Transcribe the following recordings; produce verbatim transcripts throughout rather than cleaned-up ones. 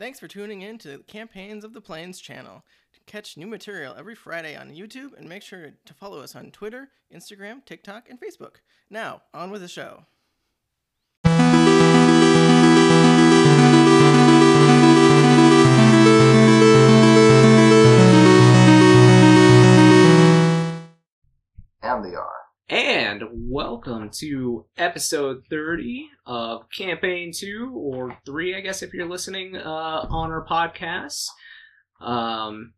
Thanks for tuning in to Campaigns of the Plains channel. Catch new material every Friday on YouTube and make sure to follow us on Twitter, Instagram, TikTok, and Facebook. Now, on with the show. And they are. And welcome to episode thirty of Campaign two, or three, I guess, if you're listening uh, on our podcast. Um,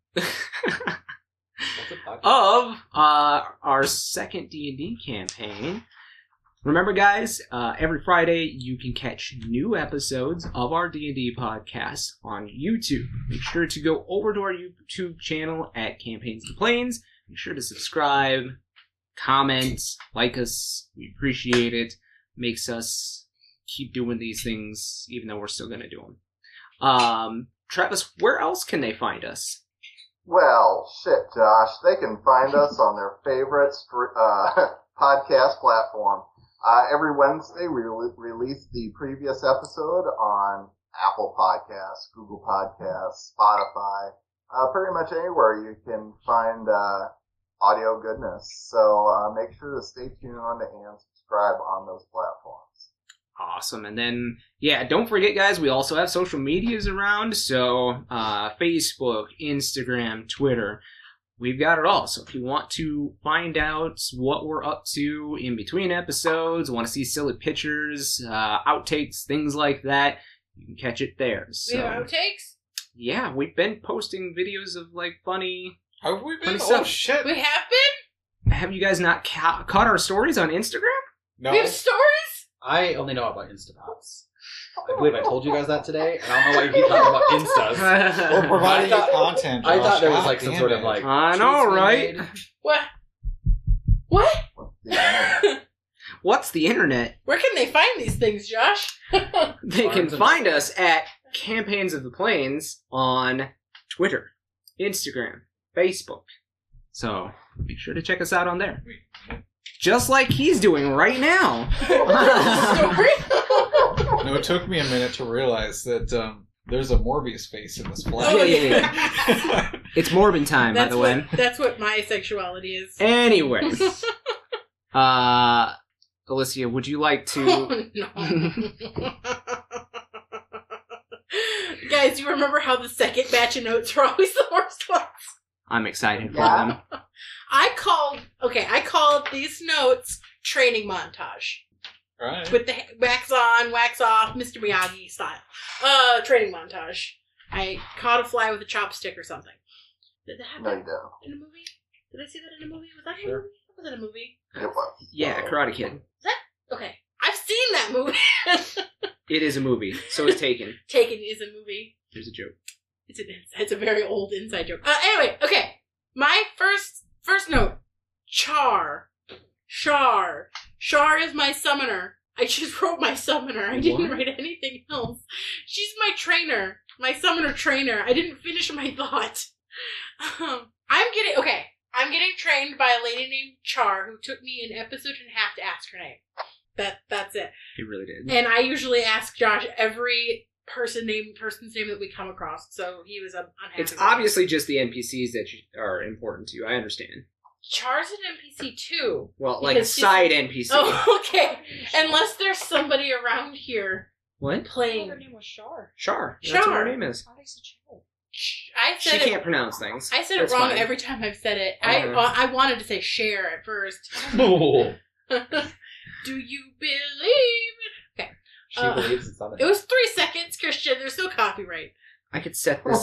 of uh, our second D and D campaign. Remember, guys, uh, every Friday you can catch new episodes of our D and D podcast on YouTube. Make sure to go over to our YouTube channel at Campaigns of the Plains. Make sure to subscribe, comment, like us. We appreciate it. Makes us keep doing these things, even though we're still going to do them. Um, Travis, where else can they find us? Well, shit, Josh. They can find us on their favorite uh, podcast platform. Uh, every Wednesday, we re- release the previous episode on Apple Podcasts, Google Podcasts, Spotify, uh, pretty much anywhere you can find uh, audio goodness. So uh, make sure to stay tuned on and subscribe on those platforms. Awesome. And then, yeah, don't forget, guys, we also have social medias around. So uh, Facebook, Instagram, Twitter. We've got it all. So if you want to find out what we're up to in between episodes, want to see silly pictures, uh, outtakes, things like that, you can catch it there. So, we have outtakes? Yeah, we've been posting videos of, like, funny... Have we been? funny Oh, stuff. shit. We have been? Have you guys not ca- caught our stories on Instagram? No. We have stories? I only know about Instapops. I believe I told you guys that today, and I don't know why you keep talking about Instas. We're providing I thought- content, I Josh. thought there was God like some damn sort of it. like... I know, tweets right? made. What? What? Yeah. What's the internet? Where can they find these things, Josh? They can Barnes and find us at Campaigns of the Plains on Twitter, Instagram, Facebook. So make sure to check us out on there. Just like he's doing right now. Story? No, it took me a minute to realize that um, there's a Morbius face in this flag. Oh, yeah, yeah, It's Morbin time, by That's the what, way. that's what my sexuality is. Anyways. uh, Alicia, would you like to... Oh, no. Guys, you remember how the second batch of notes are always the worst ones? I'm excited for Yeah. them. I called, okay, I called these notes training montage. Right. With the wax on, wax off, Mister Miyagi style. Uh, training montage. I caught a fly with a chopstick or something. Did that No, you happen don't. in a movie? Did I see that in a movie? Was that in a Sure. movie? Was it a movie? It was. Yeah, Karate Kid. Okay. I've seen that movie. It is a movie. So is Taken. Taken is a movie. There's a joke. It's, an, it's a very old inside joke. Uh, anyway, okay. My first first note. Char. Char. Char is my summoner. I just wrote my summoner. I didn't What? write anything else. She's my trainer. My summoner trainer. I didn't finish my thought. Um, I'm getting... Okay. I'm getting trained by a lady named Char who took me an episode and a half to ask her name. That That's it. He really did. And I usually ask Josh every person name, person's name that we come across, so he was um, unhappy. It's with me. obviously just the N P Cs that you- are important to you. I understand. Char's an N P C too. Well, like Because she's- side N P C. Oh, okay. Unless there's somebody around here What? playing. Her name was Shar. Char. That's what Char. her name is. How do you say Char? I She said can't it. pronounce things. I said it That's wrong fine. every time I've said it. I Uh-huh. uh, I wanted to say share at first. Oh. Do you believe? Okay. She Uh, believes in something. It was three seconds, Christian. There's no copyright. I could set this.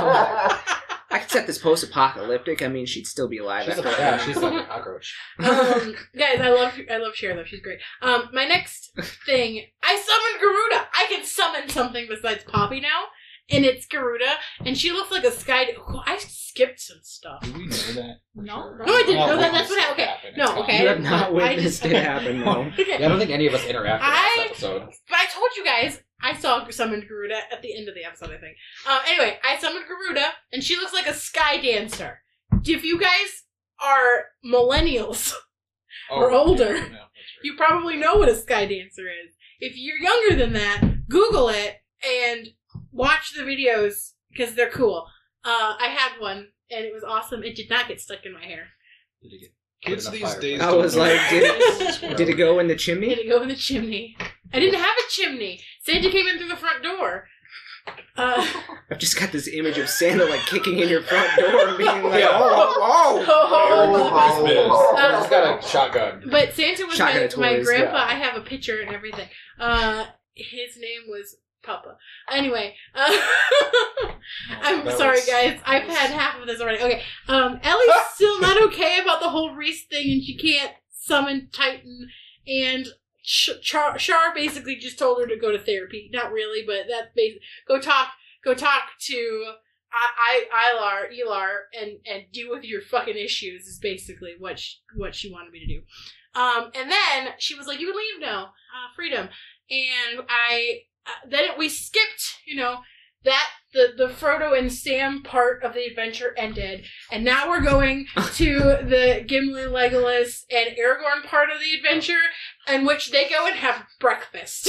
I could set this post-apocalyptic. I mean, she'd still be alive. She's after a, all. yeah, she's like a cockroach. um, guys, I love I love Cher though. She's great. Um, my next thing, I summoned Garuda. I can summon something besides Poppy now, and it's Garuda, and she looks like a sky. Oh, I skipped some stuff. Do we know that? for No. sure? No, I didn't Well, know that. That's witnessed what it happened. Okay. happen. No, It's fine. okay. You have not I witnessed just- it happen, no. Okay. Yeah, I don't think any of us interacted I- in this episode. But I told you guys I saw summoned Garuda at the end of the episode, I think. Um, anyway, I summoned Garuda, and she looks like a sky dancer. If you guys are millennials or Oh, older, yeah, no, that's right. you probably know what a sky dancer is. If you're younger than that, Google it and watch the videos because they're cool. Uh, I had one and it was awesome. It did not get stuck in my hair. Did it get Kids put in a these fire? days. I don't was know like, did it- it, did it go in the Did chimney? it go in the chimney? I didn't have a chimney. Santa came in through the front door. Uh, I've just got this image of Santa like kicking in your front door and being like, Yeah. oh, oh, oh, Oh, Uh, He's got a shotgun. But Santa was Shotgun my, my toys, grandpa. yeah. I have a picture and everything. Uh, his name was Papa. Anyway, uh, I'm That sorry, was- guys. I've had half of this already. Okay, um, Ellie's still not okay about the whole Reese thing, and she can't summon Titan. And Sh- Char-, Char basically just told her to go to therapy. Not really, but that's basically go talk. Go talk to I, I, Ilar, Elar, and and deal with your fucking issues. Is basically what she, what she wanted me to do. Um, and then she was like, "You can leave now, uh, freedom." And I uh, then we skipped, you know, that the the Frodo and Sam part of the adventure ended, and now we're going to the Gimli, Legolas, and Aragorn part of the adventure, in which they go and have breakfast.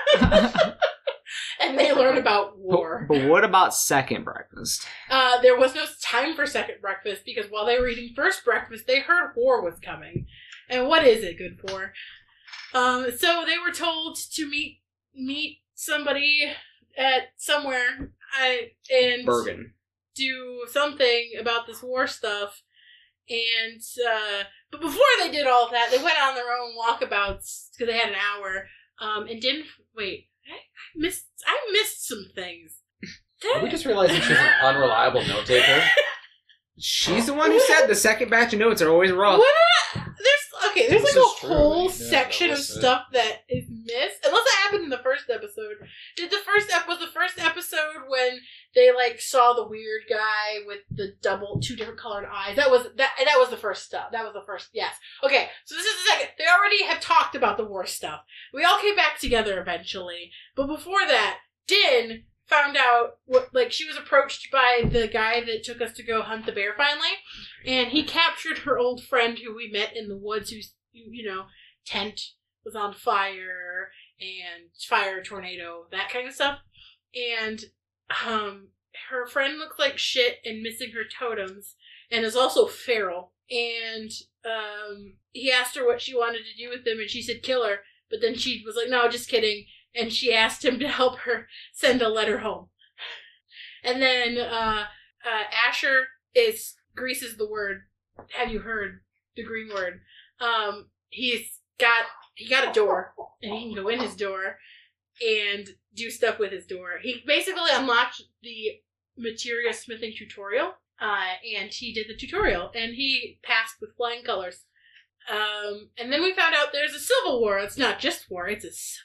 And they learn about war. But, but what about second breakfast? Uh, there was no time for second breakfast because while they were eating first breakfast, they heard war was coming. And what is it good for? Um, so they were told to meet meet somebody at somewhere I, and Bergen. do something about this war stuff. And uh, but before they did all of that, they went on their own walkabouts because they had an hour um, and didn't wait. I missed. I missed some things. Are we just realizing she's an unreliable note taker? She's the one who said the second batch of notes are always rough. What? There's okay. There's This like is a true. whole Yeah, section that of was it. stuff that is missed. Unless it happened in the first episode. Did the first ep was the first episode when they like saw the weird guy with the double two different colored eyes? That was that. That was the first stuff. That was the first. Yes. Okay. So this is the second. They already have talked about the war stuff. We all came back together eventually, but before that, Din found out what like she was approached by the guy that took us to go hunt the bear finally, and he captured her old friend who we met in the woods whose you know tent was on fire and fire tornado, that kind of stuff. And um her friend looks like shit and missing her totems and is also feral. And um he asked her what she wanted to do with them and she said kill her, but then she was like, no, just kidding. And she asked him to help her send a letter home. And then uh, uh, Asher is Grease is the word. Have you heard the green word? Um, he's got he got a door, and he can go in his door and do stuff with his door. He basically unlocked the materia smithing tutorial, uh, and he did the tutorial, and he passed with flying colors. Um, and then we found out there's a civil war. It's not just war; it's a civil.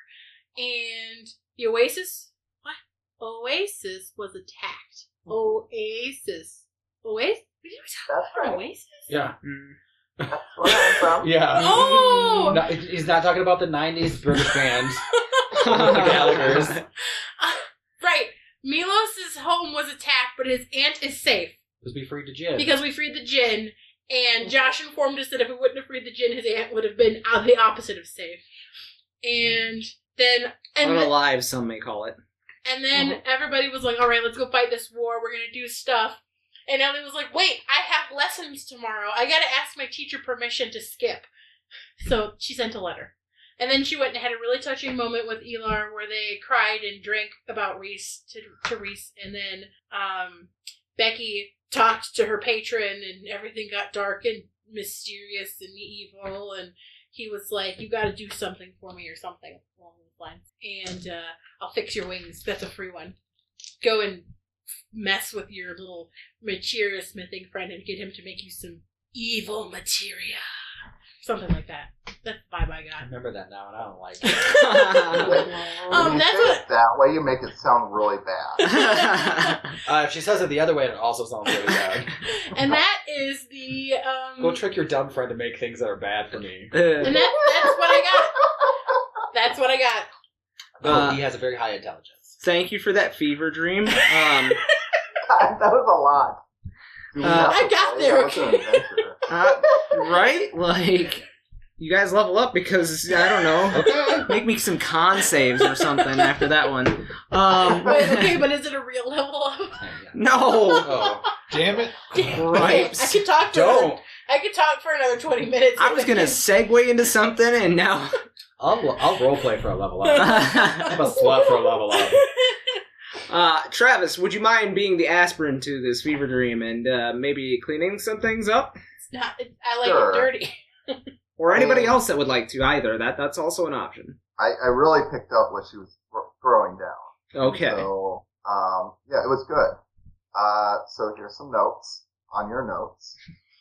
And the Oasis, what? Oasis was attacked. Oasis. Oasis? Did we talk That's about right. Oasis? Yeah. Mm. That's where I'm from. Yeah. Oh! No, he's not talking about the nineties British band. The Gallagher's. Uh, right. Milos' home was attacked, but his aunt is safe Because we freed the Jin. because we freed the Jinn. And Josh informed us that if we wouldn't have freed the Jinn, his aunt would have been out the opposite of safe. And then, and the- Unalive, some may call it. And then Mhm. everybody was like, all right, let's go fight this war. We're going to do stuff. And Ellie was like, wait, I have lessons tomorrow. I got to ask my teacher permission to skip. So she sent a letter. And then she went and had a really touching moment with Elar where they cried and drank about Reese to, to Reese. And then um, Becky talked to her patron and everything got dark and mysterious and evil. And he was like, you got to do something for me or something along those lines. And uh, I'll fix your wings. That's a free one. Go and mess with your little materia smithing friend and get him to make you some evil materia. Something like that. That's the vibe I I got. remember that now, and I don't like it. When Um, you that's say what- it that way, you make it sound really bad. Uh, if she says it the other way, it also sounds really bad. And that is the um Go trick your dumb friend to make things that are bad for me. and that that's what I got. That's what I got. Oh, Uh, he has a very high intelligence. Thank you for that fever dream. Um, God, that was a lot. Do we Uh, have to I got play? there, That was an okay. adventure. uh, right? Like, you guys level up because, I don't know, Okay. make me some con saves or something after that one. Um, Wait, okay, but is it a real level up? no! Oh, Damn it. Okay, I could talk for don't. another, I could talk for another twenty minutes. I was gonna segue into something and now... I'll I'll roleplay for a level up. I'm a slut for a level up. Uh, Travis, would you mind being the aspirin to this fever dream and uh, maybe cleaning some things up? It's not. It, I like Sure. it dirty. Or anybody Um, else that would like to either. That That's also an option. I, I really picked up what she was thro- throwing down. Okay. So, um, yeah, it was good. Uh, so here's some notes on your notes.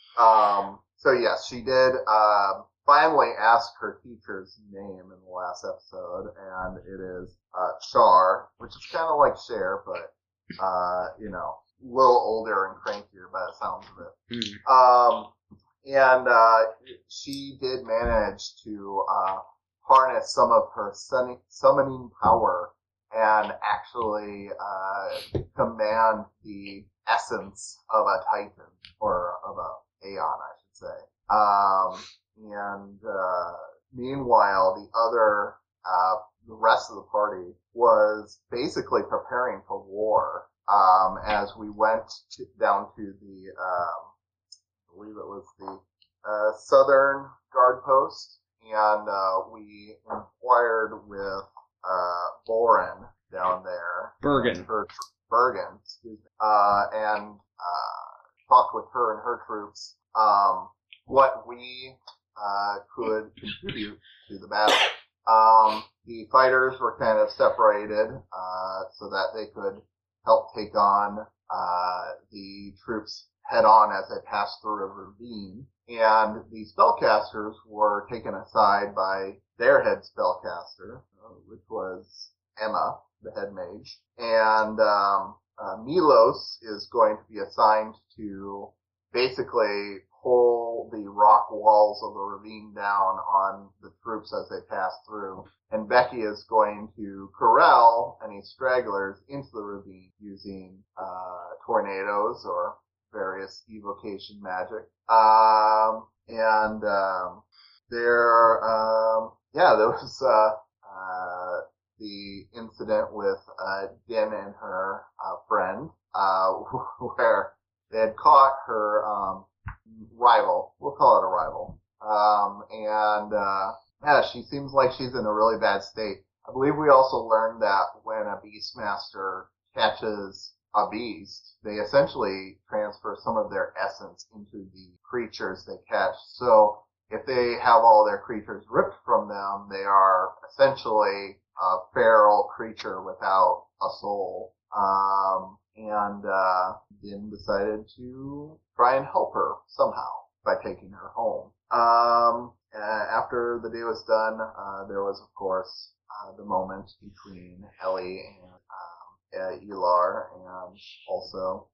Um, so yes, she did, um, finally ask her teacher's name in the last episode, and it is, uh, Char, which is kind of like Cher, but, uh, you know, a little older and crankier by the sounds of it. Hmm. Um, and, uh, she did manage to, uh, harness some of her sun- summoning power and actually, uh, command the essence of a Titan, or of a Aeon, I should say. Um, and, uh, meanwhile, the other, uh, the rest of the party was basically preparing for war, um, as we went to, down to the, um, I believe it was the, uh, southern guard post, and, uh, we inquired with, uh, Boren down there. Bergen. Her, Bergen, excuse me, uh, and, uh, talked with her and her troops, um, what we, uh, could contribute to the battle. Um, the fighters were kind of separated, uh, so that they could help take on, uh, the troops head on as they passed through a ravine. And the spellcasters were taken aside by their head spellcaster, uh, which was Emma, the head mage. And, um, uh, Milos is going to be assigned to basically pull the rock walls of the ravine down on the troops as they pass through. And Becky is going to corral any stragglers into the ravine using, uh, tornadoes or various evocation magic. Um, and, um, there, um, yeah, there was, uh, uh, the incident with, uh, Din and her, uh, friend, uh, where they had caught her, um, rival. We'll call it a rival. Um, and, uh, yeah, she seems like she's in a really bad state. I believe we also learned that when a Beastmaster catches a beast, they essentially transfer some of their essence into the creatures they catch. So if they have all their creatures ripped from them, they are essentially a feral creature without a soul. Um, and, uh, Din decided to try and help her somehow by taking her home. Um, uh, after the day was done, uh, there was, of course, uh, the moment between Ellie and, um, uh, Elar, and also,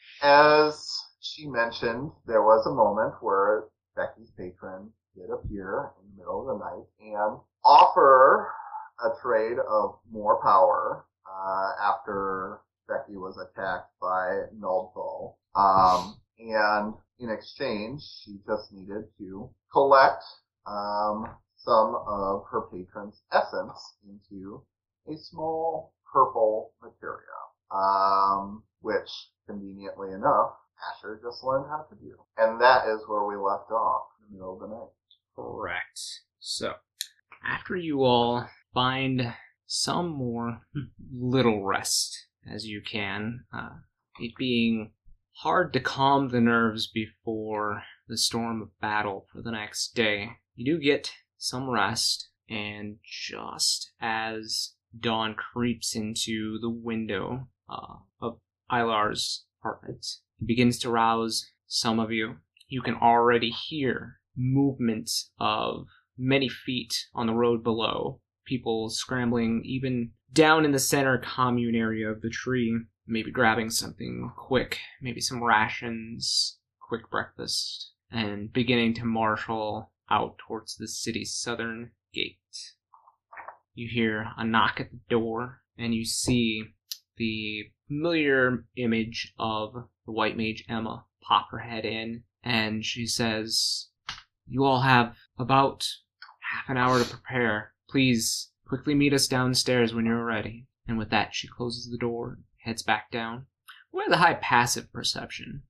as she mentioned, there was a moment where Becky's patron did appear in the middle of the night and offer a trade of more power, uh, after Becky was attacked by Nullthal. Um, and in exchange, she just needed to collect, um, some of her patron's essence into a small purple materia, um, which, conveniently enough, Asher just learned how to do. And that is where we left off in the middle of the night. Correct. So, after you all find some more little rest as you can, uh, it being hard to calm the nerves before the storm of battle for the next day, you do get some rest, and just as dawn creeps into the window uh, of Ilar's apartment, it begins to rouse some of you. You can already hear movement of many feet on the road below, people scrambling even down in the center commune area of the tree, maybe grabbing something quick, maybe some rations, quick breakfast, and beginning to marshal out towards the city's southern gate. You hear a knock at the door, and you see the familiar image of the white mage Emma pop her head in, and she says, "You all have about half an hour to prepare. Please, quickly meet us downstairs when you're ready. And with that, she closes the door, heads back down. What are the high passive perception?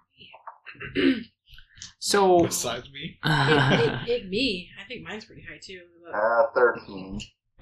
So... Besides me? it, it, it, me. I think mine's pretty high, too. Uh, thirteen.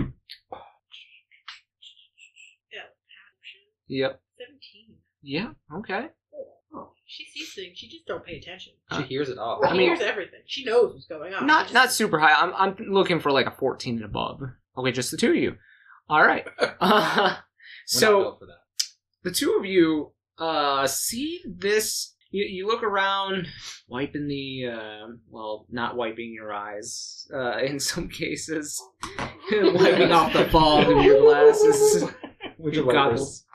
Yep. seventeen. Yeah, okay. She sees things. She just don't pay attention. She hears it all. She I mean- hears everything. She knows what's going on. Not She just- not super high. I'm I'm looking for like a fourteen and above. Okay, just the two of you. All right. Uh, We're not so built for that. the two of you uh, see this. You, you look around, wiping the uh, well, not wiping your eyes uh, in some cases, wiping off the fog of your glasses, With your your goggles.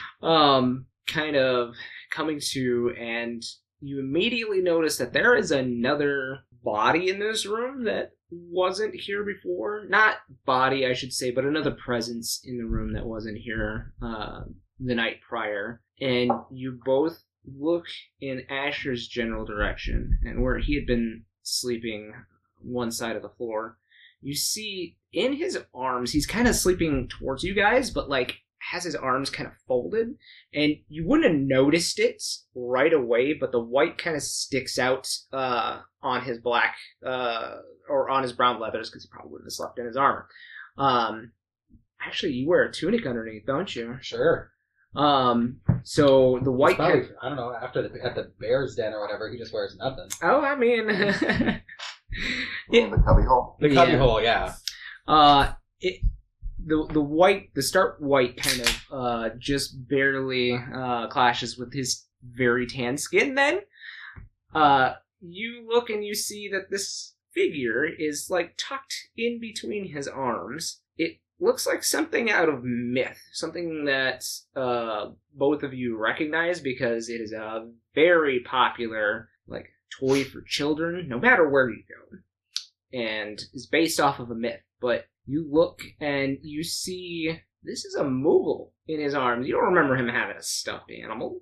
Um, kind of coming to, and you immediately notice that there is another body in this room that wasn't here before. Not body, I should say, but another presence in the room that wasn't here uh, the night prior. And you both look in Asher's general direction, and where he had been sleeping one side of the floor, you see in his arms, he's kind of sleeping towards you guys, but like has his arms kind of folded, and you wouldn't have noticed it right away, but the white kind of sticks out uh, on his black uh, or on his brown leathers, because he probably wouldn't have slept in his armor. Um, actually, you wear a tunic underneath, don't you? Sure. Um, so the white It's probably, kind I don't know, after the at the Bears Den or whatever, he just wears nothing. oh, I mean, In it, the cubby hole. The Yeah. cubbyhole, yeah. uh, it. The, the white, the start white kind of uh, just barely uh, clashes with his very tan skin. Then uh, you look and you see that this figure is like tucked in between his arms. It looks like something out of myth, something that uh, both of you recognize because it is a very popular like toy for children, no matter where you go, and is based off of a myth. But you look and you see this is a Moogle in his arms. You don't remember him having a stuffed animal.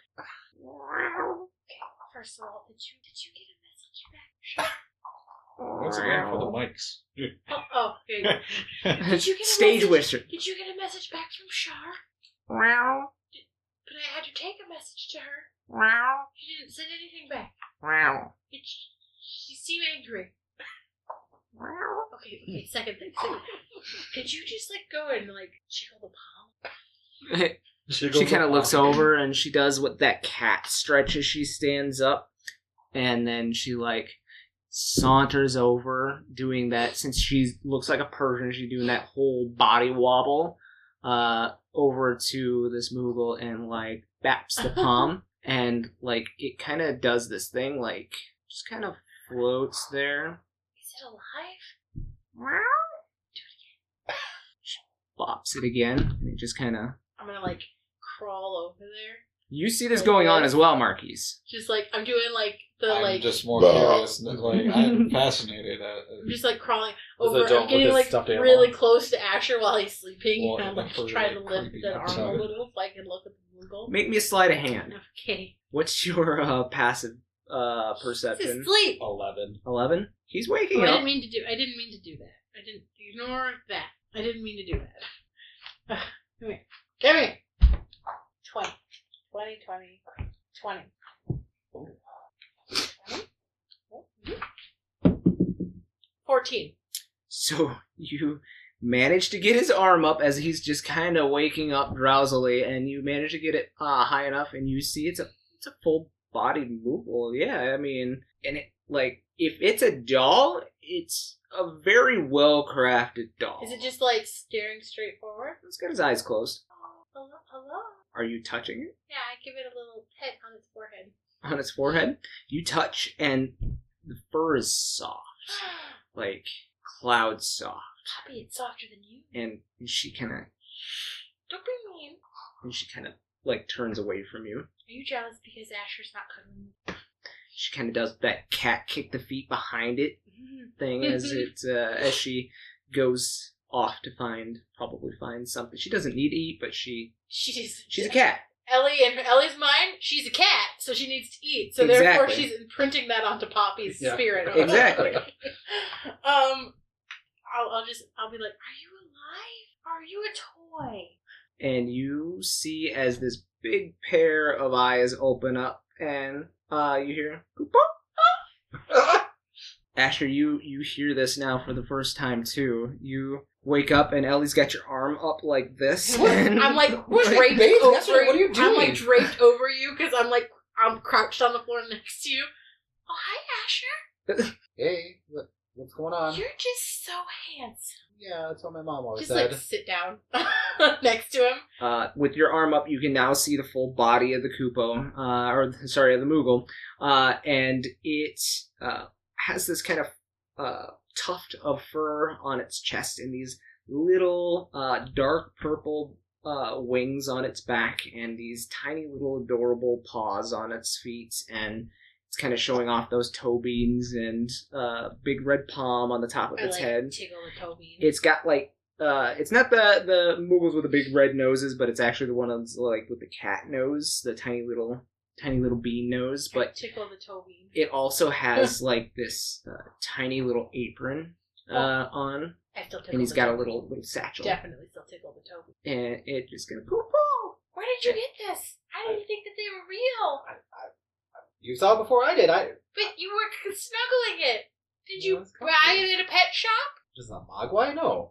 First of all, did you did you get a message back? What's it like for the mics? Oh, oh okay. Did you get a Stage message? whisper. Did you get a message back from Shar? But I had to take a message to her. She didn't send anything back. It, she seemed angry. Okay, okay, second thing. Second thing. Could you just like go and like jiggle the palm? She kind of looks over and she does what that cat stretches. She stands up and then she like saunters over, doing that. Since she looks like a Persian, she's doing that whole body wobble uh, over to this Moogle and like baps the palm, and like it kind of does this thing, like just kind of floats there. Is it alive? She bops it again, and it just kind of. I'm gonna like crawl over there. You see this going on as well, Marquise. Just like I'm doing like the I'm like just more curious. Like I'm fascinated. At, I'm just like crawling With over. the dog I'm getting with his like stuffed animal. really close to Asher while he's sleeping, Well, and I'm like that's trying really to lift creepy. that arm Sorry. a little so I can look at the Moogle. Make me a sleight of hand. Okay. What's your uh, passive uh, This perception? is sleep. Eleven. Eleven. He's waking Oh, I up. didn't mean to do. I didn't mean to do that. I didn't ignore that. I didn't mean to do that. Uh, come here. Come here. Twenty. Twenty. Twenty. Twenty. Fourteen. So you manage to get his arm up as he's just kind of waking up drowsily, and you manage to get it uh, high enough, and you see it's a it's a full bodied Moogle. Yeah, I mean, and it like if it's a doll, it's a very well crafted doll. Is it just like staring straight forward? It's got his eyes closed. Hello. Hello. Are you touching it Yeah, I give it a little pet on its forehead. on its forehead? You touch, and the fur is soft, like cloud soft, Poppy, it's softer than you. and she kind of Don't be mean. and she kind of like turns away from you. Are you jealous because Asher's not cuddling you? She kind of does that cat kick the feet behind it thing as it uh, as she goes off to find probably find something. She doesn't need to eat, but she She's she's a cat. Ellie and Ellie's mind, she's a cat, so she needs to eat. So therefore, Exactly. she's imprinting that onto Poppy's Yeah. spirit. Exactly. um, I'll, I'll just, I'll be like, "Are you alive? Are you a toy?" And you see as this big pair of eyes open up, and uh, you hear, "Koopa." Asher, you, you hear this now for the first time, too. You wake up, and Ellie's got your arm up like this. and- I'm like draped Babe, over. Asher, what are you I'm like doing? draped over you because I'm like I'm crouched on the floor next to you. Oh, hi, Asher. Hey, what, what's going on? You're just so handsome. Yeah, that's what my mom always Just said. like sit down next to him. Uh, with your arm up, you can now see the full body of the Koopo, uh, or sorry, of the Moogle, uh, and it uh, has this kind of uh, tuft of fur on its chest and these little uh, dark purple uh, wings on its back and these tiny little adorable paws on its feet, and it's kind of showing off those toe beans and uh, big red palm on the top of I its like head. tickle the toe bean. It's got like uh, it's not the the Moogles with the big red noses, but it's actually the one that's like with the cat nose, the tiny little tiny little bean nose. I But tickle the toe bean. it also has like this uh, tiny little apron uh, on, I still tickle and he's the got toe a little bean. little satchel, Definitely still tickle the toe bean. and it just gonna poof poof. Where did you get this? How did you think that they were real? I, I, you saw it before I did. I But you were snuggling it. Did you Well, it's buy comfy. it at a pet shop? just a Mogwai? No.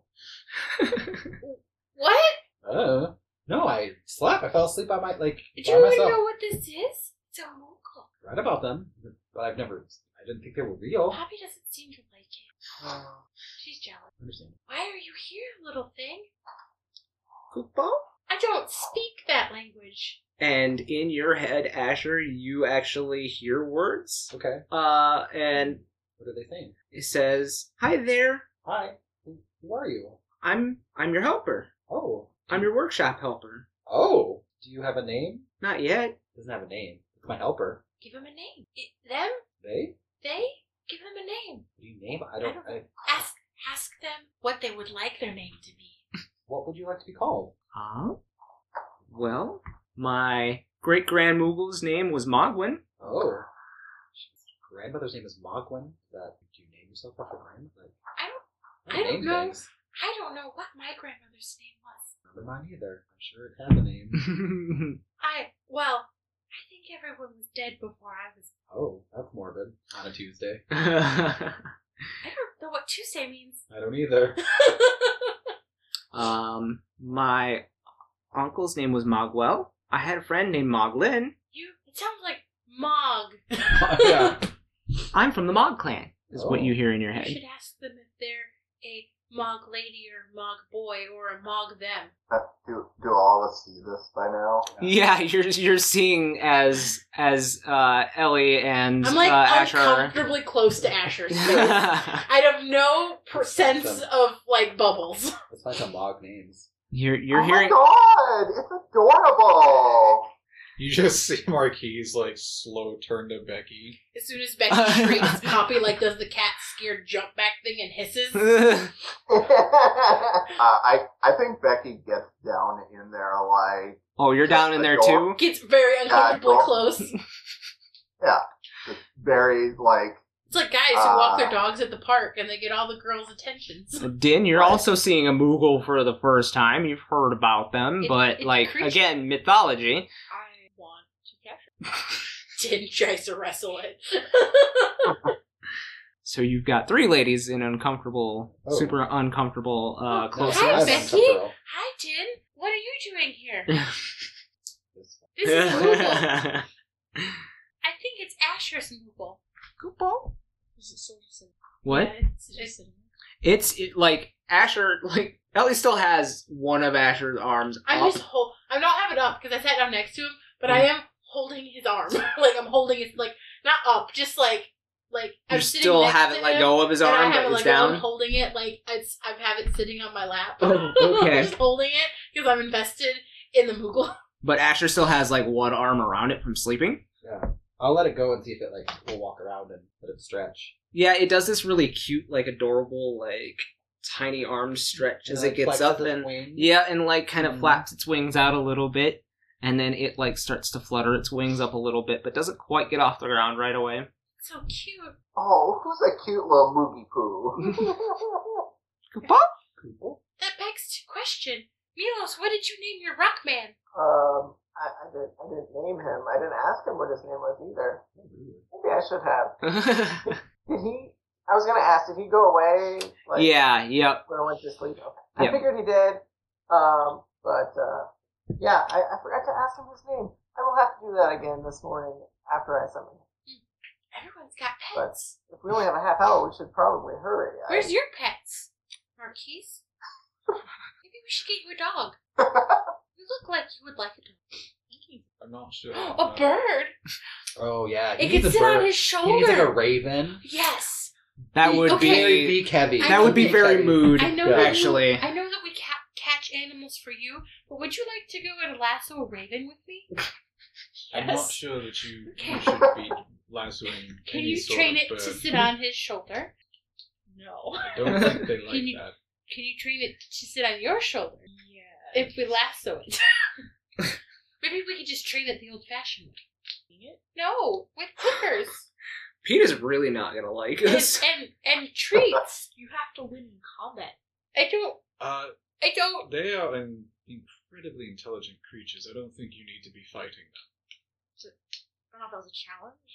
What? Uh, no, I slept. I fell asleep by my like Do by you even myself. know what this is? It's a Moogle. Read about them, but I've never. I didn't think they were real. Poppy doesn't seem to like it. Uh, She's jealous. understand. Why are you here, little thing? Koopa? I don't speak that language. And in your head, Asher, you actually hear words. Okay. Uh, and What are they saying? it says, "Hi there, Hi. Who, who are you? I'm I'm your helper. Oh. I'm your workshop helper." Oh. Do you have a name? Not yet. Doesn't have a name. It's my helper. Give him a name. It, them? They? They? Give them a name. What do you name? I don't. I, Ask ask them what they would like their name to be. what would you like to be called? Huh? Well, my great grand Moogle's name was Mogwin. Oh. Grandmother's name is Mogwin. That do you name yourself after grandmother? I don't Like, I don't name know. things. I don't know what my grandmother's name was. Never mind either. I'm sure it had a name. I well, I think everyone was dead before I was. Oh, that's morbid. On a Tuesday. I don't know what Tuesday means. I don't either. um, my uncle's name was Mogwell. I had a friend named Moglin. You. It sounds like Mog. Yeah. I'm from the Mog clan, is what Oh. you hear in your You head. should ask them if they're a Mog lady or Mog boy or a Mog them. Uh, do do all of us see this by now? Yeah, you're you're seeing as as uh, Ellie and I'm like uh, Asher. uncomfortably close to Asher's face. I have no per- sense of like bubbles. Let's find some Mog names. you're you're oh hearing. my god, it's adorable. You just see Marquise like slow turn to Becky. As soon as Becky shrieks, Poppy like does the cat scared jump back thing and hisses. uh, I I think Becky gets down in there like Oh, you're down in there too. Gets very uncomfortably Yeah, close. yeah, just very like It's like guys who walk their Uh. dogs at the park and they get all the girls' attentions. Din, you're Right. also seeing a Moogle for the first time. You've heard about them, It- but it's a like creature. again, mythology. I want to capture. Din tries to wrestle it. So you've got three ladies in uncomfortable, Oh. super uncomfortable uh, Oh, close Hi, I've ups. been Becky. Sephiroth. Hi, Din. What are you doing here? This one. This is Moogle. I think it's Asher's Moogle. Koopa? Is it sort of similar? What? Yeah, it's just similar. It's it, like Asher, like Ellie still has one of Asher's arms I'm up. just hold. I'm not having it up because I sat down next to him, but I am holding his arm. Like I'm holding it, like not up, just like like You I'm sitting still next haven't to let him, go of his and I arm, but haven't it's let go. I'm down. holding it like it's, I have it sitting on my lap. Oh, okay. I'm just holding it because I'm invested in the Moogle. But Asher still has like one arm around it from sleeping. Yeah. I'll let it go and see if it like will walk around and let it stretch. Yeah, it does this really cute, like adorable, like tiny arm stretch as Yeah, it gets flexes up its and wings. yeah, and like kind of Mhm. flaps its wings out a little bit, and then it like starts to flutter its wings up a little bit, but doesn't quite get off the ground right away. So cute. Oh, who's that cute little Moogie Poo? That begs to question. Milos, what did you name your rock man? Um, I, I didn't. I didn't name him. I didn't ask him what his name was either. Maybe I should have. Did he? I was gonna ask. Did he go away? Like, yeah. Yep. when I went to sleep. Okay. I Yep. figured he did. Um, but uh, yeah, I, I forgot to ask him his name. I will have to do that again this morning after I summon him. Everyone's got But pets. if we only have a half hour, we should probably hurry. I- Where's your pets? Marquise? Maybe we should get you a dog. You look like you would like a dog. I'm not sure. A bird? Oh yeah, he It needs can a sit bird. on his He shoulder. needs like a raven. Yes. That would Okay. Very be big heavy. I that know would be that- very heavy. mood. I know Yeah. that Actually, we, I know that we ca- catch animals for you, but would you like to go and lasso a raven with me? I'm Yes. not sure that you, Okay. you should be lassoing Can any you sort train of it bird. to sit on his shoulder? No. I don't think they like Can you- that. Can you train it to sit on your shoulder? Yeah. If we lasso it. Maybe we could just train it the old-fashioned way. No, with clippers Pete is really not gonna like and, us. and and treats. You have to win in combat. I don't. Uh, I don't. they are an incredibly intelligent creatures. I don't think you need to be fighting them. I don't know if that was a challenge.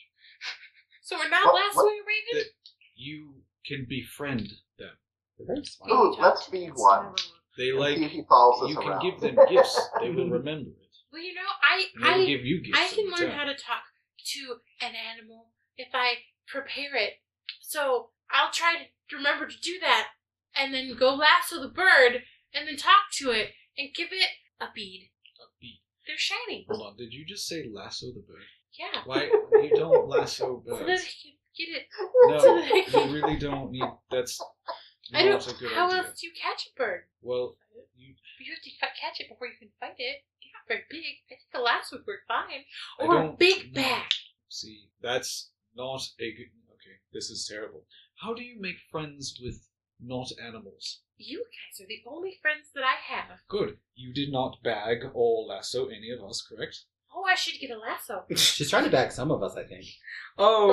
So we're not What- lassoing a raven. You can befriend them. They're very smart. Ooh, let's feed one. They And like see if he follows us you can around. give them gifts. They will remember it. Well, you know, I And they will I give you gifts. I in can learn return. how to talk to an animal if I prepare it. So I'll try to remember to do that, and then go lasso the bird, and then talk to it, and give it a bead. A beat. They're shiny. Hold on. Did you just say lasso the bird? Yeah. Why you don't lasso So that birds? I can get it. No, so that I you can- really don't need. That's I not don't. a good How idea. else do you catch a bird? Well, you, You have to fi- catch it before you can fight it. You're not very big. I think a lasso would work fine. I Or a don't big know. bag. See, that's not a good. Okay, this is terrible. How do you make friends with not animals? You guys are the only friends that I have. Good. You did not bag or lasso any of us, correct? Oh, I should get a lasso. She's trying to bag some of us, I think. Oh,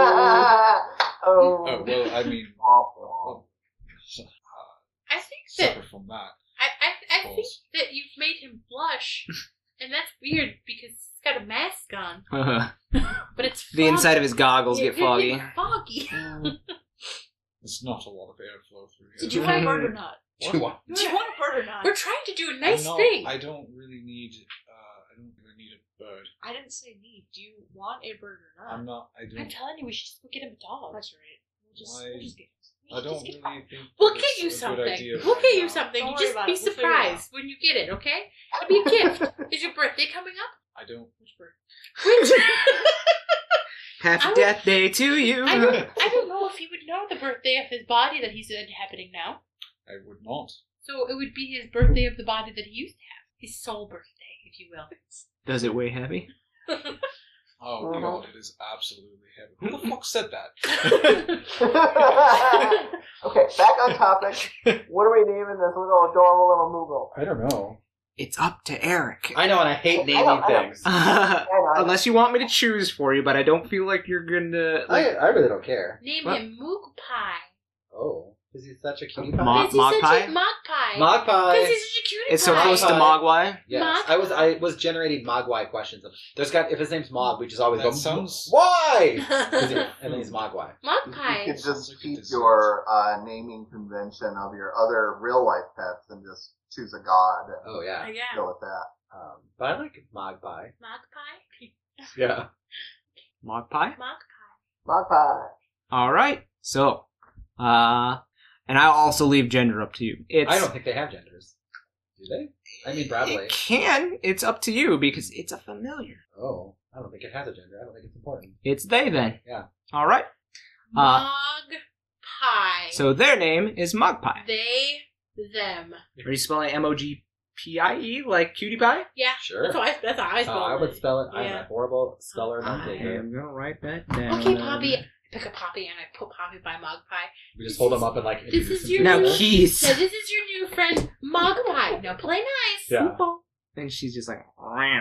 oh. Oh well, I mean, Awful. I think that separate from that. I I, I think Balls. that you've made him blush, and that's weird because he's got a mask on, the but it's foggy. inside of his goggles Yeah, get foggy. it's foggy. There's not a lot of airflow through here. Did you want a bird or not? Do you want- Do you want a bird or not? We're trying to do a I'm nice not- thing. I don't really need. Uh, I don't really need a bird. I didn't say need. Do you want a bird or not? I'm not. I I'm don't. telling you, we should just go get him a dog. That's right. We'll just, Why- we'll just get I don't really think. We'll that get it's you a good something. idea We'll right get you now. something. Don't You worry just about be it. We'll figure it out. surprised when you get it, okay? It'll be a gift. Is your birthday coming up? I don't. Which bird? Which? Happy I would- Death Day to you. I don't, I don't know if he would know the birthday of his body that he's inhabiting now. I would not. So it would be his birthday of the body that he used to have. His soul birthday, if you will. Does it weigh heavy? Oh Uh-huh. god, it is absolutely heavy. Who the fuck said that? Okay, back on topic. What are we naming this little adorable little Moogle? I don't know. It's up to Eric. I know, and I hate I naming know, I know. things. I know, I know. Unless you want me to choose for you, but I don't feel like you're gonna. I, Like, I really don't care. Name What? him Moog Pie. Oh, is he such a cutie Ma- pie? Because he's Magpie? such a magpie. Magpie. Because he's such a cutie it's so pie. close to Mogwai. Yes, Magpie. I was I was generating Mogwai questions. There's got if his name's Mog, we just always That go sounds- why? 'Cause he- and then he's Mogwai. Magpie. You could Sounds just like a keep dessert. your uh, naming convention of your other real life pets and just choose a god and Oh yeah. Yeah. go with that. Um, but I like Magpie. Magpie. Yeah. Magpie? Magpie. Magpie. All right. So, uh, and I'll also leave gender up to you. It's, I don't think they have genders. Do they? I mean Bradley. It can. It's up to you because it's a familiar. Oh, I don't think it has a gender. I don't think it's important. It's they then. Yeah. All right. Uh, Magpie. So their name is Magpie. They, them. Are you spelling M O G P I E like cutie pie? Yeah. Sure. That's how I, that's how I Uh, spell I it. would spell it. I'm Yeah. a horrible speller and I taker. am gonna write that down. Okay, Poppy. I pick a Poppy and I put Poppy by Magpie. We just hold them up and like This introduce is them your to Now each other. keys. So this is your new friend, Magpie. Now play nice. Yeah. And she's just like, wow.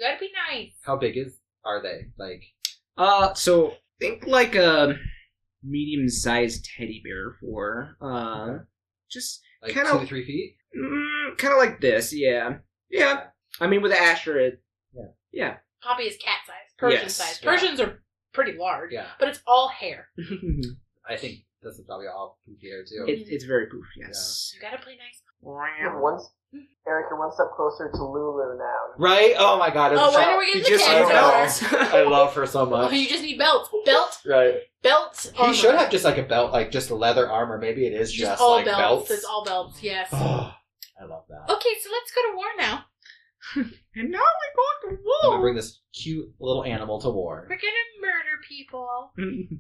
You gotta be nice. How big is are they? Like, Uh, so think like a medium-sized teddy bear for uh, just like kind two of to three feet? mm, kind of like this. Yeah, yeah. I mean, with the Asher, Yeah. yeah. Poppy is cat size, Persian Yes. size. Yeah. Persians are pretty large, Yeah. but it's all hair. I think this is probably all poofy hair too. It, it's very poofy, yes. You gotta play nice. You're one, Eric, you're one step closer to Lulu now. Right? Oh my god. Oh, it's when so- are we You getting the just cats need over? belts. I love her so Oh, much. you just need belts. Belt, Right. belts. He should have just like a belt, like just leather armor. Maybe it is just, just, all like belts. belts. It's all belts. Yes. Oh, I love that. Okay, so let's go to war now. And now we go to I'm gonna war. bring this cute little animal to war. We're gonna murder people.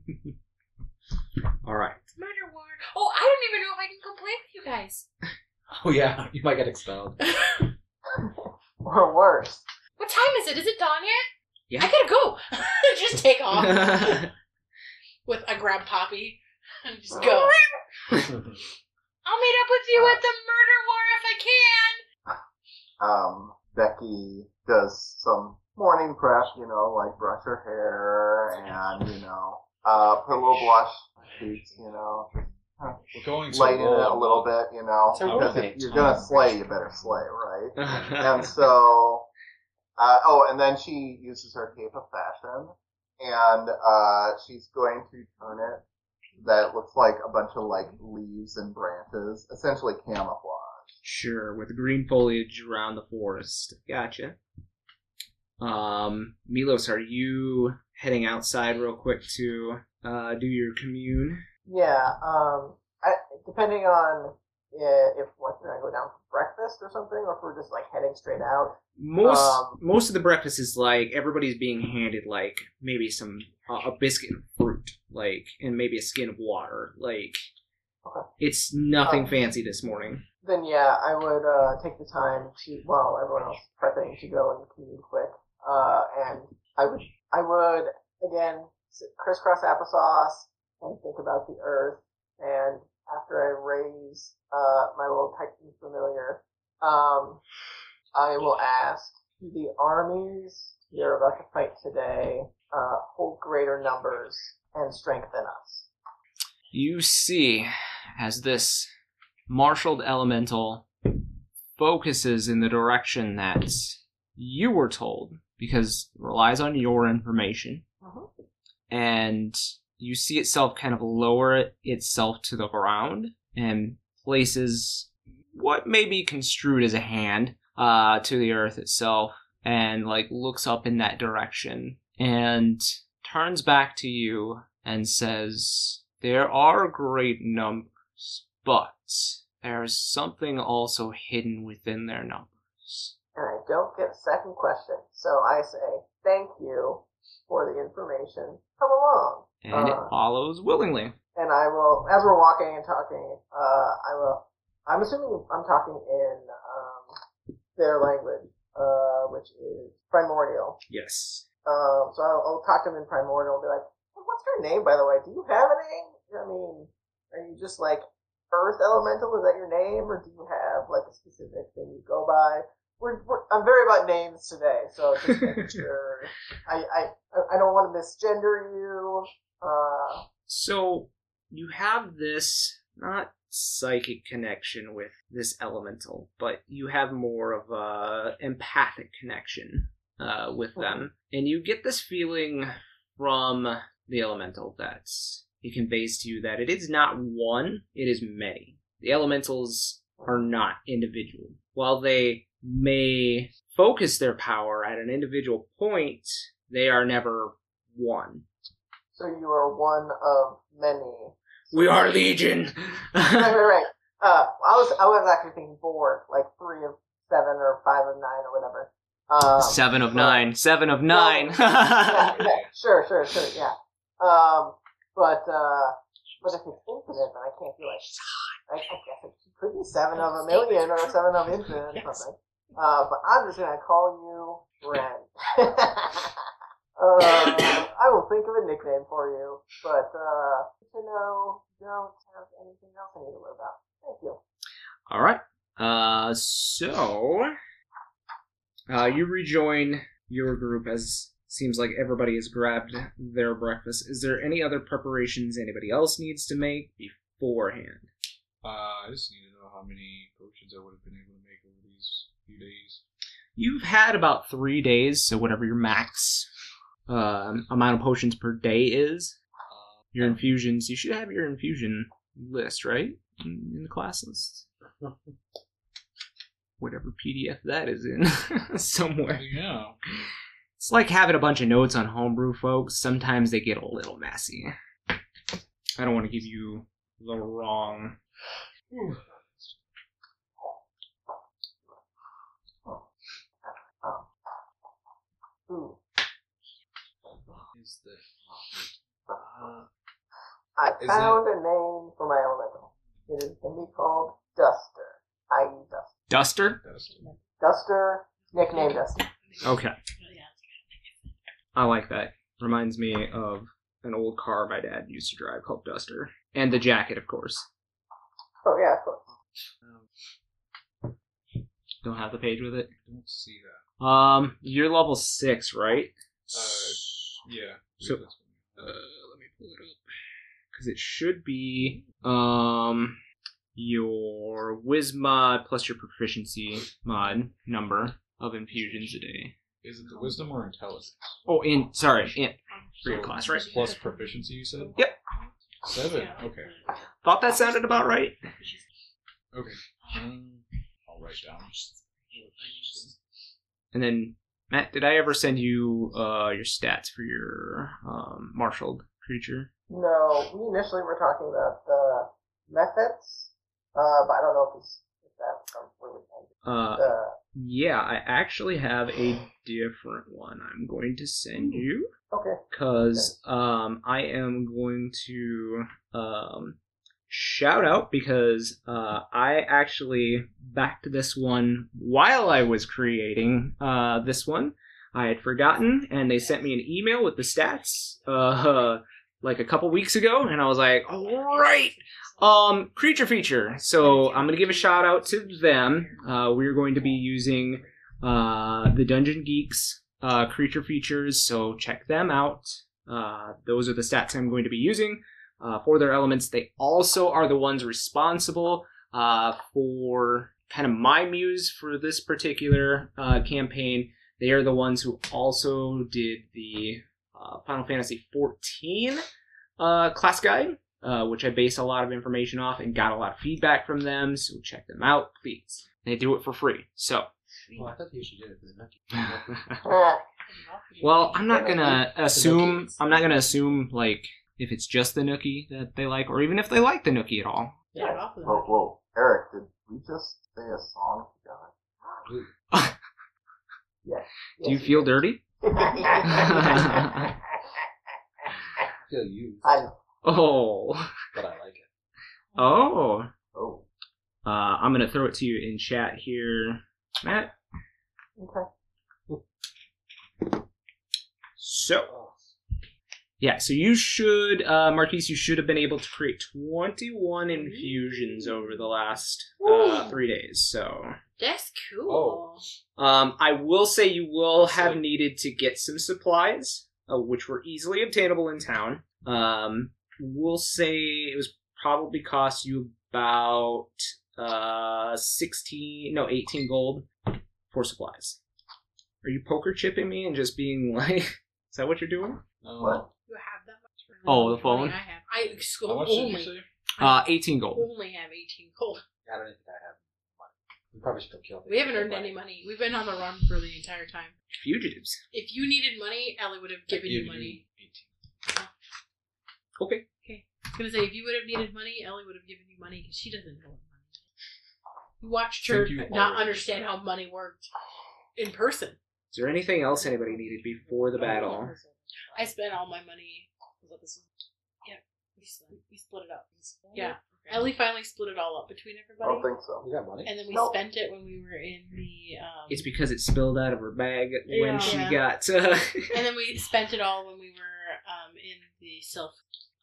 All right. Murder war. Oh, I don't even know if I can come play with you guys. Oh yeah, you might get expelled. Or worse. What time is it? Is it dawn yet? Yeah. I gotta go. Just take off. With I grab Poppy and just go. I'll meet up with you at the murder war if I can. Um, Becky does some morning prep, you know, like brush her hair and, you know, uh, put a little blush on her cheeks, you know, We're going to lighten it war. a little bit, you know, It's a because romance. if you're gonna slay, you better slay, right? And so, uh, oh, and then she uses her cape of fashion, and uh, she's going to turn it that looks like a bunch of like leaves and branches, essentially camouflage. Sure, with green foliage around the forest. Gotcha. Um, Milos, are you heading outside real quick to uh, do your commune? Yeah, um, I, depending on uh, if what we're gonna go down for breakfast or something, or if we're just like heading straight out. Most Um, most of the breakfast is like everybody's being handed like maybe some uh, a biscuit and fruit, like, and maybe a skin of water. Like, Okay. it's nothing Um, fancy this morning. Then yeah, I would uh, take the time to while everyone else is prepping to go and commune quick. Uh, and I would I would again s- crisscross applesauce and think about the earth. And after I raise uh, my little Titan familiar, um, I will ask, do the armies we are about to fight today uh, hold greater numbers and strengthen us? You see, as this marshaled elemental focuses in the direction that you were told, because it relies on your information, Mhm. and you see itself kind of lower it itself to the ground and places what may be construed as a hand uh, to the earth itself, and like looks up in that direction and turns back to you and says, "There are great numbers, but there's something also hidden within their numbers." And I don't get a second question, so I say, thank you for the information. Come along. And it Uh, follows willingly. And I will, as we're walking and talking, uh, I will, I'm assuming I'm talking in um, their language, uh, which is primordial. Yes. Um, so I'll, I'll talk to them in primordial and be like, what's her name, by the way? Do you have a name? I mean, are you just like Earth Elemental? Is that your name? Or do you have like a specific thing you go by? We're, we're, I'm very about names today, so just making sure. I, I, I don't want to misgender you. Uh, So you have this not psychic connection with this elemental, but you have more of a empathic connection uh, with them, and you get this feeling from the elemental that it conveys to you that it is not one, it is many. The elementals are not individual. While they may focus their power at an individual point, they are never one. so you are one of many. We are legion. right, right, right. Uh, I was, I was actually thinking four, like three of seven or five of nine or whatever. Um, Seven of but- nine. Seven of nine. yeah, yeah, sure, sure, sure, yeah. Um, but, uh, but if it's infinite, then I can't be like, I, I guess it could be seven of a million or seven of infinite or something. Uh, but I'm just gonna call you Ren. uh, I will think of a nickname for you, but, uh, to know, don't have anything else I need to worry about. Thank you. All right. Uh, so uh, you rejoin your group, as seems like everybody has grabbed their breakfast, is there any other preparations anybody else needs to make beforehand? Uh, I just need to know how many potions I would have been able to make over these few days. You've had about three days, so whatever your max um, amount of potions per day is. Uh, Your infusions, you should have your infusion list, right? In, in the class list. Whatever P D F that is in somewhere. yeah. It's like having a bunch of notes on homebrew, folks. Sometimes they get a little messy. I don't want to give you the wrong... Ooh. Is the uh, I Is found a name for my elemental. It is going to be called Duster. I E Duster. Duster? Duster, nickname Duster. Okay. I like that. Reminds me of an old car my dad used to drive called Duster. And the jacket, of course. Oh yeah, of course. Don't have the page with it? I don't see that. Um, you're level six, right? Uh, yeah. So- That's Uh, let me pull it up. Because it should be, um, your Wiz mod plus your proficiency mod number of infusions a day. Is it the wisdom or intelligence? Oh, in, sorry, in, for your So, class, right? Plus proficiency, you said? Yep. Seven. Okay. Thought that sounded about right. Okay. Um, I'll write down. And then, Matt, did I ever send you, uh, your stats for your, um, marshaled creature? No, we initially were talking about the methods, uh, but I don't know if, it's, if that's where we ended. Uh, The yeah, I actually have a different one I'm going to send you. okay. Because um, I am going to um, shout out because uh, I actually backed this one while I was creating uh, this one. I had forgotten, and they sent me an email with the stats uh, like a couple weeks ago, and I was like, all right. Um, creature feature. So I'm going to give a shout out to them. Uh, we're going to be using uh, the Dungeon Geeks uh, creature features, so check them out. Uh, those are the stats I'm going to be using uh, for their elements. They also are the ones responsible uh, for kind of my muse for this particular uh, campaign. They are the ones who also did the uh, Final Fantasy fourteen uh, class guide. Uh, which I base a lot of information off and got a lot of feedback from them, so check them out, please. They do it for free, so. Well, I thought you should do it for the Nucky. Uh, Well, I'm not gonna assume, I'm not gonna assume, like, if it's just the Nookie that they like, or even if they like the Nookie at all. Yeah, off of Whoa, that. whoa. Eric, did we just say a song together? yes. Do you feel dirty? I feel used, I Oh. but I like it. Oh. Oh. Uh, I'm gonna throw it to you in chat here, Matt. okay. So. Yeah, so you should, uh, Marquise, you should have been able to create twenty-one infusions over the last uh, three days, so. That's cool. Um, I will say you will have needed to get some supplies, uh, which were easily obtainable in town. Um, we'll say it was probably cost you about uh, sixteen, no, eighteen gold for supplies. Are you poker chipping me and just being like, is that what you're doing? No. What? You have that much? Oh, the How phone? many I have. I sc- How much did you only, say? Uh, eighteen gold. only have eighteen gold. I don't think I have money. We probably should have killed it. We haven't earned any money. We've been on the run for the entire time. Fugitives. If you needed money, Ellie would have given you money. eighteen. Okay. I was gonna say, if you would have needed money, Ellie would have given you money because she doesn't know what money is. You watched her Thank you not already. understand how money worked in person. Is there anything else anybody needed before the battle? I spent all my money. Was that this? Yeah, we split, we split it up. We split Yeah. it? Okay. Ellie finally split it all up between I everybody. don't think so. You got money? And then we Nope. spent it when we were in the. Um, It's because it spilled out of her bag when Yeah. she Yeah. got. Uh, and then we spent it all when we were um, in the self.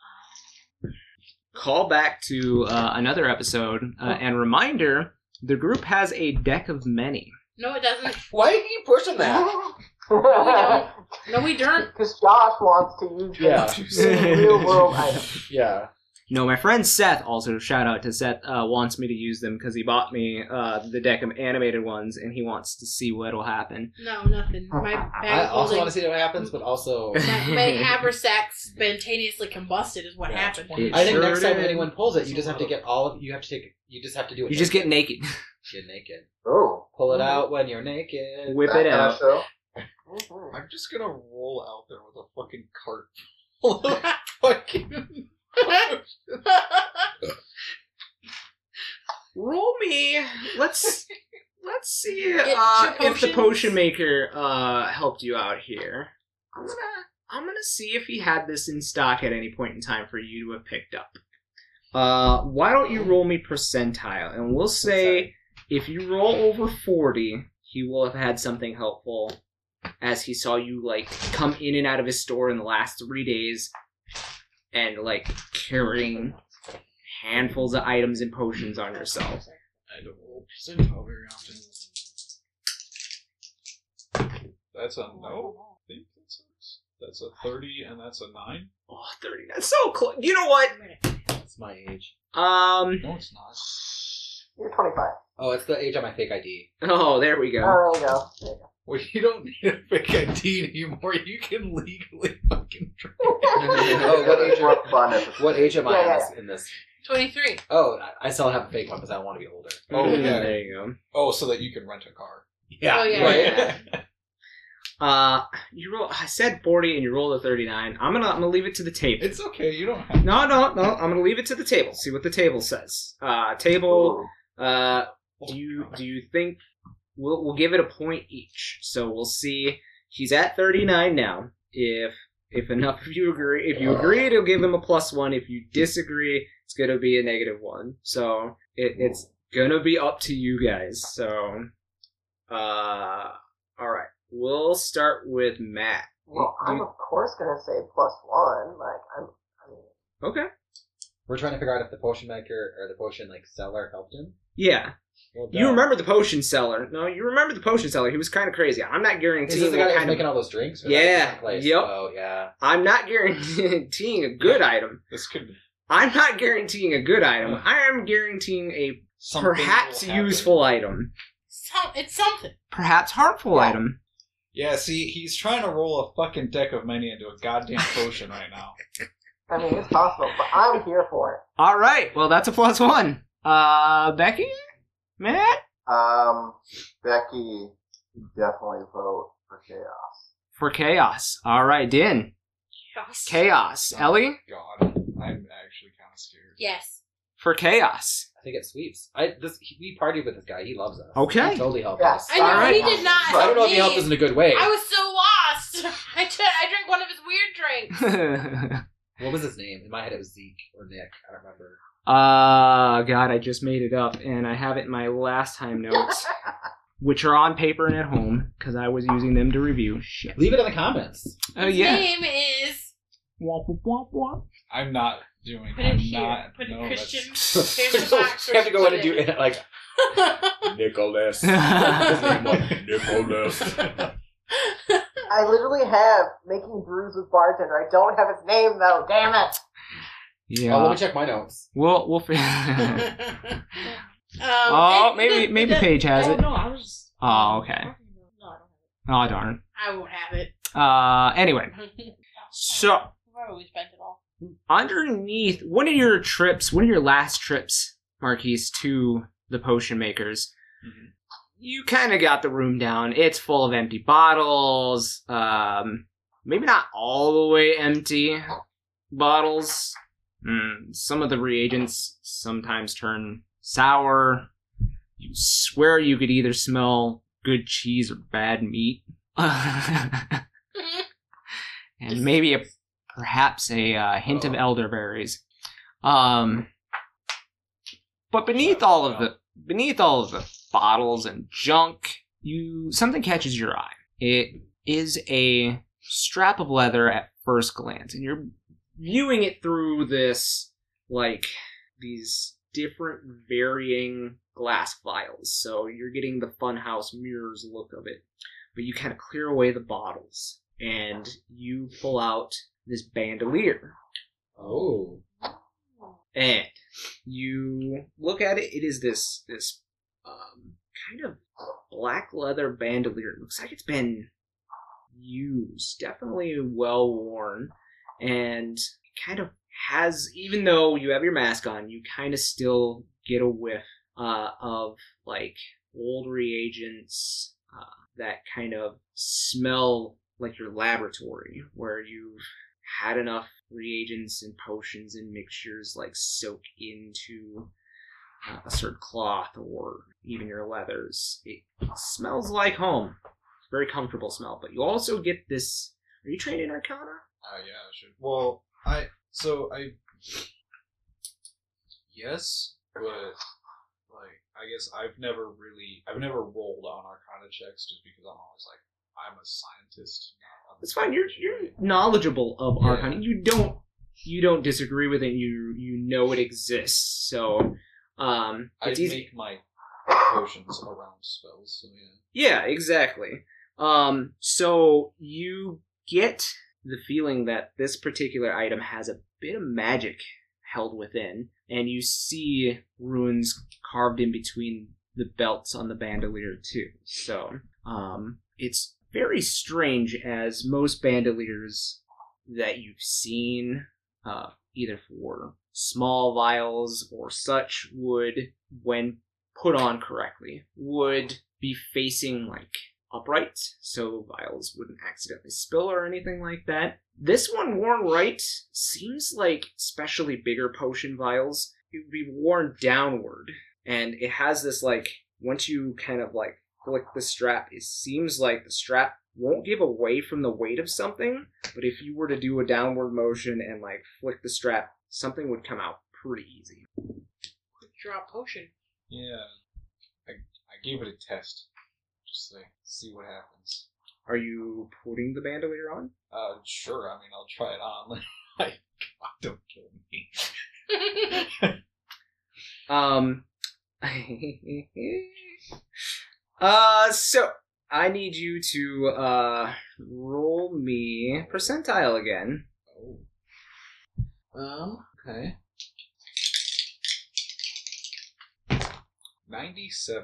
Call back to uh, another episode uh, and reminder: the group has a deck of many. No, it doesn't. Why do you keep pushing that? No, we don't. No, we don't. Because Josh wants to use them Yeah. in real world items. Yeah. No, my friend Seth, also shout out to Seth, uh, wants me to use them because he bought me uh, the deck of animated ones and he wants to see what'll happen. No, nothing. My bag I of also holding, want to see what happens, but also my, my haversack spontaneously combusted is what Yeah. happened. It I think sure next time did. anyone pulls it, you just have to get all of you have to take you just have to do it. You just get naked. get naked. Oh, Pull it out when you're naked. Whip that it kind of out. show. Mhm. I'm just gonna roll out there with a fucking cart full of fucking. Roll me. Let's let's see Get uh, your if the potions. potion maker uh, helped you out here. I'm gonna I'm gonna see if he had this in stock at any point in time for you to have picked up. Uh, why don't you roll me percentile, and we'll say if you roll over forty, he will have had something helpful, as he saw you like come in and out of his store in the last three days, and like carrying handfuls of items and potions on yourself. I don't roll percentile very often. That's a no. I think that's a, that's a thirty and that's a nine. Oh, thirty. That's so close. You know what? That's my age. Um. No, it's not. You're twenty-five. Oh, it's the age on my fake I D. Oh, there we go. Oh, there you go. There you go. Well, you don't need a fake I D anymore. You can legally fucking drink. Oh, what age? More Am, fun at the what age am I Yeah, in, yeah, this, in this? twenty-three. Oh, I- I still have a fake one because I want to be older. Oh, Mm, yeah. There you go. Oh, so that you can rent a car. Yeah, Oh, yeah, right. yeah. Uh, you roll. I said forty, and you rolled a thirty-nine. I'm gonna. I'm gonna leave it to the table. It's okay. You don't have. No, no, no. I'm gonna leave it to the table. See what the table says. Uh, table. Uh, do you do you think we'll we'll give it a point each? So we'll see. He's at thirty-nine now. If if enough of you agree, if you agree, it'll give him a plus one. If you disagree, it's gonna be a negative one. So it, it's gonna be up to you guys. So, uh, all right. We'll start with Matt. Well, Do I'm you- of course gonna say plus one. Like I'm. I mean, okay. We're trying to figure out if the potion maker or the potion like seller helped him. Yeah. Well, You duh. remember the potion seller. No, you remember the potion seller. He was kind of crazy. I'm not Is guaranteeing this the what guy that was kind of... making all those drinks? Or Yeah, that a different place? yep. Oh, yeah. I'm not guaranteeing a good item. This could. I'm not guaranteeing a good item. I am guaranteeing a Something perhaps will happen. useful item. Some, it's something. Perhaps harmful Yeah. item. Yeah, see, he's trying to roll a fucking deck of many into a goddamn potion right now. I mean, it's possible, but I'm here for it. All right. Well, that's a plus one. Uh, Becky? Matt? Um, Becky, definitely vote for chaos. For chaos. All right, Din. Yes. Chaos. Ellie? God, I'm actually kind of scared. Yes. For chaos. I think it sweeps. I this he, we partied with this guy. He loves us. Okay. He totally helped Yeah. us. I know, All right. he did not I don't help know if he me. helped us in a good way. I was so lost. I, t- I drank one of his weird drinks. What was his name? In my head, it was Zeke or Nick. I don't remember. Uh, God, I just made it up, and I have it in my last time notes, which are on paper and at home, because I was using them to review. Shit. Leave it in the comments. Oh, His yeah. name is... Womp, womp, womp, womp. I'm not doing. Put I'm it here. not. Put no, it Christian. that's- Here's the box. You have to go in and do Put it like Nicholas. His name was Nicholas. I literally have making brews with bartender. I don't have his name though. Damn it! Yeah. Oh, let me check my notes. We'll, we'll fi- um, Oh, and maybe the- maybe the- Paige has Oh, it. no, I was. Oh, okay. No, I don't Oh, darn. I won't have it. Uh, anyway. have it. So, I've always spent it all. underneath one of your trips, one of your last trips, Marquise, to the potion makers, Mhm. you kind of got the room down. It's full of empty bottles. Um, maybe not all the way empty bottles. Mm, some of the reagents sometimes turn sour. You swear you could either smell good cheese or bad meat. And maybe a perhaps a uh, hint of elderberries. Um, but beneath all of the beneath all of the bottles and junk, you something catches your eye. It is a strap of leather at first glance, and you're viewing it through this like these different varying glass vials. So you're getting the funhouse mirrors look of it. but you kind of clear away the bottles, and you pull out this bandolier. Oh. And you look at it. It is this this um, kind of black leather bandolier. It looks like it's been used, definitely well worn, and it kind of has, even though you have your mask on, you kind of still get a whiff uh, of like old reagents uh, that kind of smell like your laboratory, where you've had enough reagents and potions and mixtures like soak into uh, a certain cloth or even your leathers. It smells like home. It's a very comfortable smell. But you also get this. Are you trained in Arcana? Uh, yeah, I should. Well, I so I yes, but like I guess I've never really I've never rolled on Arcana checks just because I'm always like I'm a scientist. It's fine. You're you're knowledgeable of Yeah. Arcana. You don't you don't disagree with it. You you know it exists. So um, I it's easy. make my potions around spells. So yeah. Yeah, exactly. Um, so you get the feeling that this particular item has a bit of magic held within, and you see runes carved in between the belts on the bandolier too. So um, it's very strange, as most bandoliers that you've seen, uh, either for small vials or such, would, when put on correctly, would be facing like upright, so vials wouldn't accidentally spill or anything like that. This one worn right seems like, especially bigger potion vials, it would be worn downward, and it has this like, once you kind of like flick the strap, it seems like the strap won't give away from the weight of something, but if you were to do a downward motion and like flick the strap, something would come out pretty easy. Quick draw potion. Yeah. I I gave it a test. Just like see what happens. Are you putting the bandolier on? Uh, sure. I mean, I'll try it on. Like, God, don't kill me. Um. uh, so I need you to uh roll me percentile again. Oh. Um. Okay. Ninety-seven.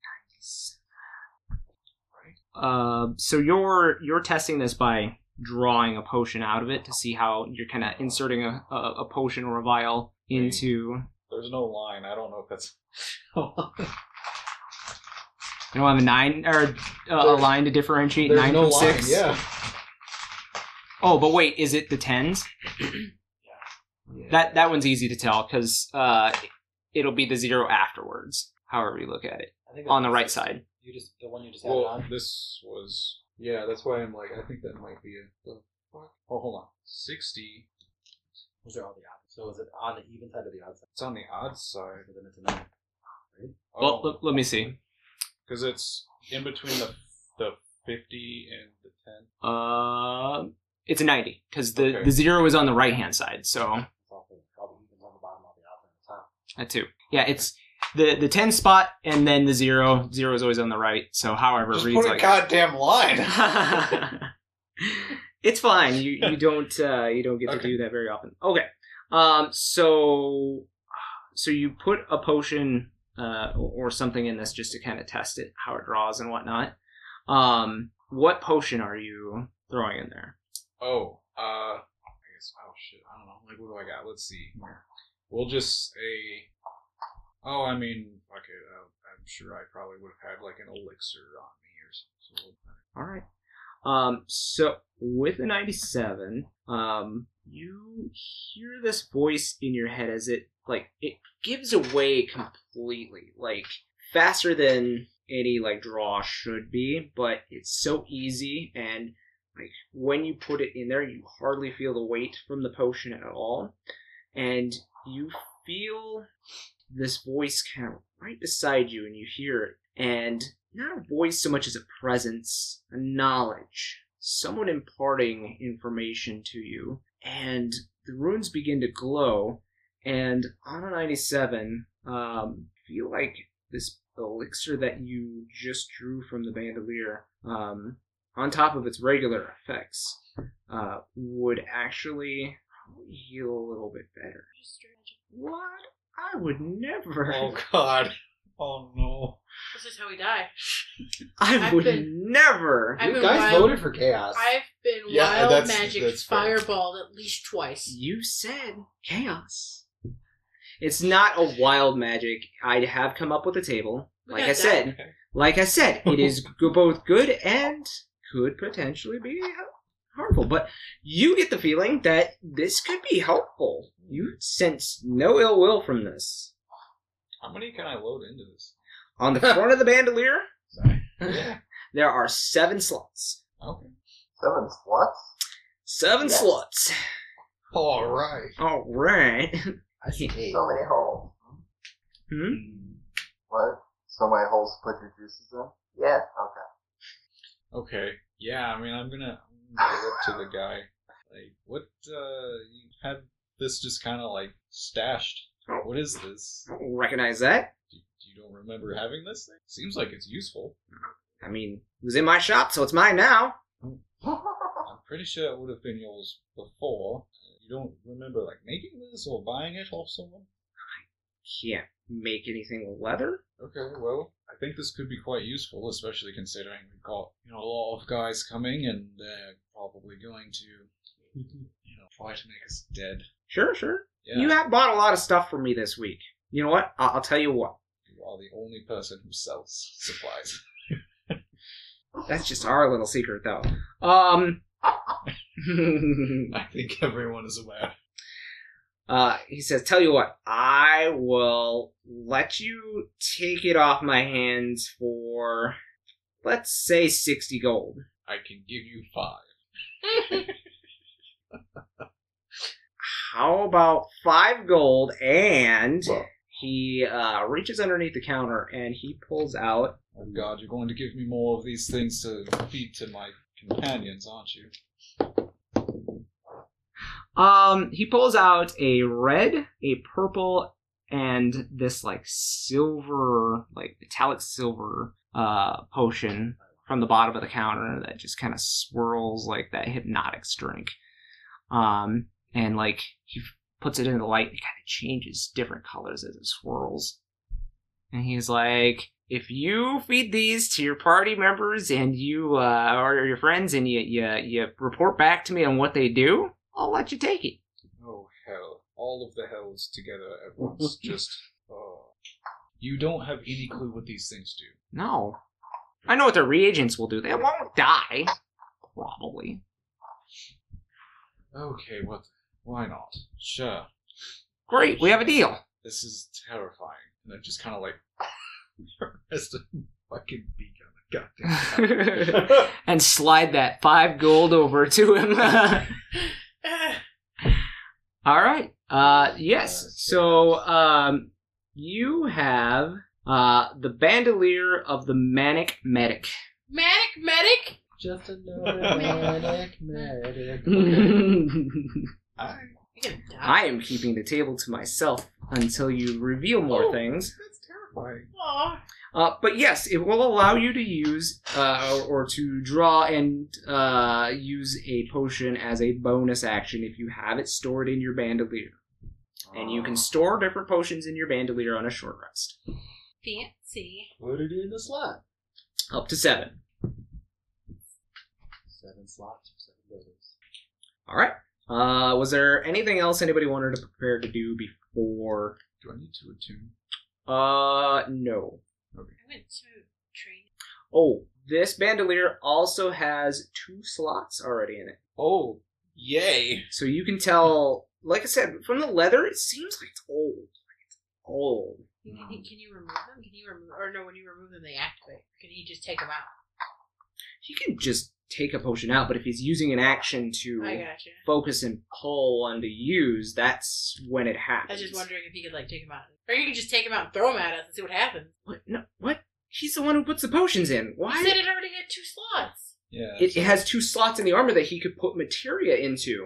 Uh, so you're you're testing this by drawing a potion out of it to see how you're kind of inserting a, a a potion or a vial into. There's no line. I don't know if that's. You don't have a nine or uh, a There's- line to differentiate There's nine no from line, six. yeah. Oh, but wait, is it the tens? That that one's easy to tell because uh, it'll be the zero afterwards. However you look at it, I think on the that's- right side. You just the one you just had Well, on. this was. Yeah, that's why I'm like. I think that might be a. The fuck? Oh, hold on. Sixty. Those are all the odds. So is it on the even side or the odd side? It's on the odd side. So then it's a nine. Right? Well, let, let me see. Because it's in between the the fifty and the ten. Uh, it's a ninety because the, Okay. the zero is on the right hand side. So It's all the all the evens on the bottom, all the odds on the top. that too. Yeah, it's the the ten spot and then the zero. Zero is always on the right. So however it reads like. goddamn line. It's fine. You you don't uh, you don't get to Okay. do that very often. Okay. Um. So so you put a potion uh or, or something in this just to kind of test it, how it draws and whatnot. Um. What potion are you throwing in there? Oh, uh, I guess. Oh shit, I don't know. Like, what do I got? Let's see. We'll just say. Oh, I mean, okay. Uh, I'm sure I probably would have had like an elixir on me or something. So, All right. Um, so with the ninety-seven, um, you hear this voice in your head as it, like, it gives away completely, like, faster than any, like, draw should be, but it's so easy, and, like, when you put it in there, you hardly feel the weight from the potion at all, and you feel this voice kind of right beside you, and you hear it, and not a voice so much as a presence, a knowledge, someone imparting information to you, and the runes begin to glow, and on a ninety-seven, um, feel like this elixir that you just drew from the bandolier um, on top of its regular effects, uh, would actually heal a little bit better. What? I would never. Oh God. Oh no. This is how we die. I I've would been- never. I've You been guys wild- voted for chaos. I've been Yeah, wild that's- magic that's fair. fireballed at least twice. You said chaos. It's not a wild magic. I have come up with a table. We Like got I that. said, Okay. like I said, it is go- both good and could potentially be harmful. But you get the feeling that this could be helpful. You sense no ill will from this. How many can I load into this? On the front of the bandolier, Sorry. Yeah. there are seven slots. Okay. Seven sluts? Seven Yes. slots. All right. All right. I see eight. So many holes. Hmm? What? So many holes to put your juices in? Yeah. Okay. Okay. Yeah. I mean, I'm gonna, I'm gonna go up to the guy. Like, what? Uh, you have this just kind of like stashed. What is this? Recognize that? You, you don't remember having this thing? Seems like it's useful. I mean, it was in my shop, so it's mine now. I'm pretty sure it would have been yours before. You don't remember like making this or buying it off someone? Can't make anything with leather. Okay, well, I think this could be quite useful, especially considering we've got, you know, a lot of guys coming and they're probably going to, you know, try to make us dead. Sure, sure. Yeah, You have bought a lot of stuff for me this week. You know what? I'll, I'll tell you what. you are the only person who sells supplies. That's just our little secret, though. Um. I think everyone is aware. uh, he says, "Tell you what, I will let you take it off my hands for, let's say, sixty gold." I can give you five. How about five gold? And Well. he uh, reaches underneath the counter and he pulls out. Oh God, you're going to give me more of these things to feed to my companions, aren't you? Um, he pulls out a red, a purple, and this like silver, like metallic silver, uh, potion from the bottom of the counter that just kind of swirls like that hypnotic drink. Um, and like he puts it in the light, it kind of changes different colors as it swirls. And he's like, if you feed these to your party members and you, uh, or your friends and you, you, you report back to me on what they do, I'll let you take it. Oh hell! All of the hells together at once. Just, oh. You don't have any clue what these things do. No. I know what the reagents will do. They won't die. Probably. Okay, what? Why not? Sure. Great, we have a deal. This is terrifying. And then just kind of like rest of fucking beak on the goddamn. And slide that five gold over to him. Alright. Uh, yes. So, um, you have, uh, the bandolier of the Manic Medic. Manic medic? Just another manic medic. I, You're gonna die. I am keeping the table to myself until you reveal more Oh. things. that's terrifying. Aw. Uh, but yes, it will allow you to use uh, or, or to draw and uh, use a potion as a bonus action if you have it stored in your bandolier. And you can store different potions in your bandolier on a short rest. Fancy. Put it in the slot. Up to seven. Seven slots or seven buildings. Alright. Uh, was there anything else anybody wanted to prepare to do before? Do I need to attune? Uh, no. I went to train. Oh, this bandolier also has two slots already in it. Oh, yay! So you can tell, like I said, from the leather, it seems like it's old. Like it's old. Can you, can you remove them? Can you remove, or no? When you remove them, they activate. Can he just take them out? He can just take a potion out, but if he's using an action to I gotcha. focus and pull one to use, that's when it I happens. was just wondering if he could like take them out, or you could just take them out and throw them at us and see what happens. What? No, what? He's the one who puts the potions in. You Why? said it already had two slots. Yeah. It, it has two slots in the armor that he could put materia into.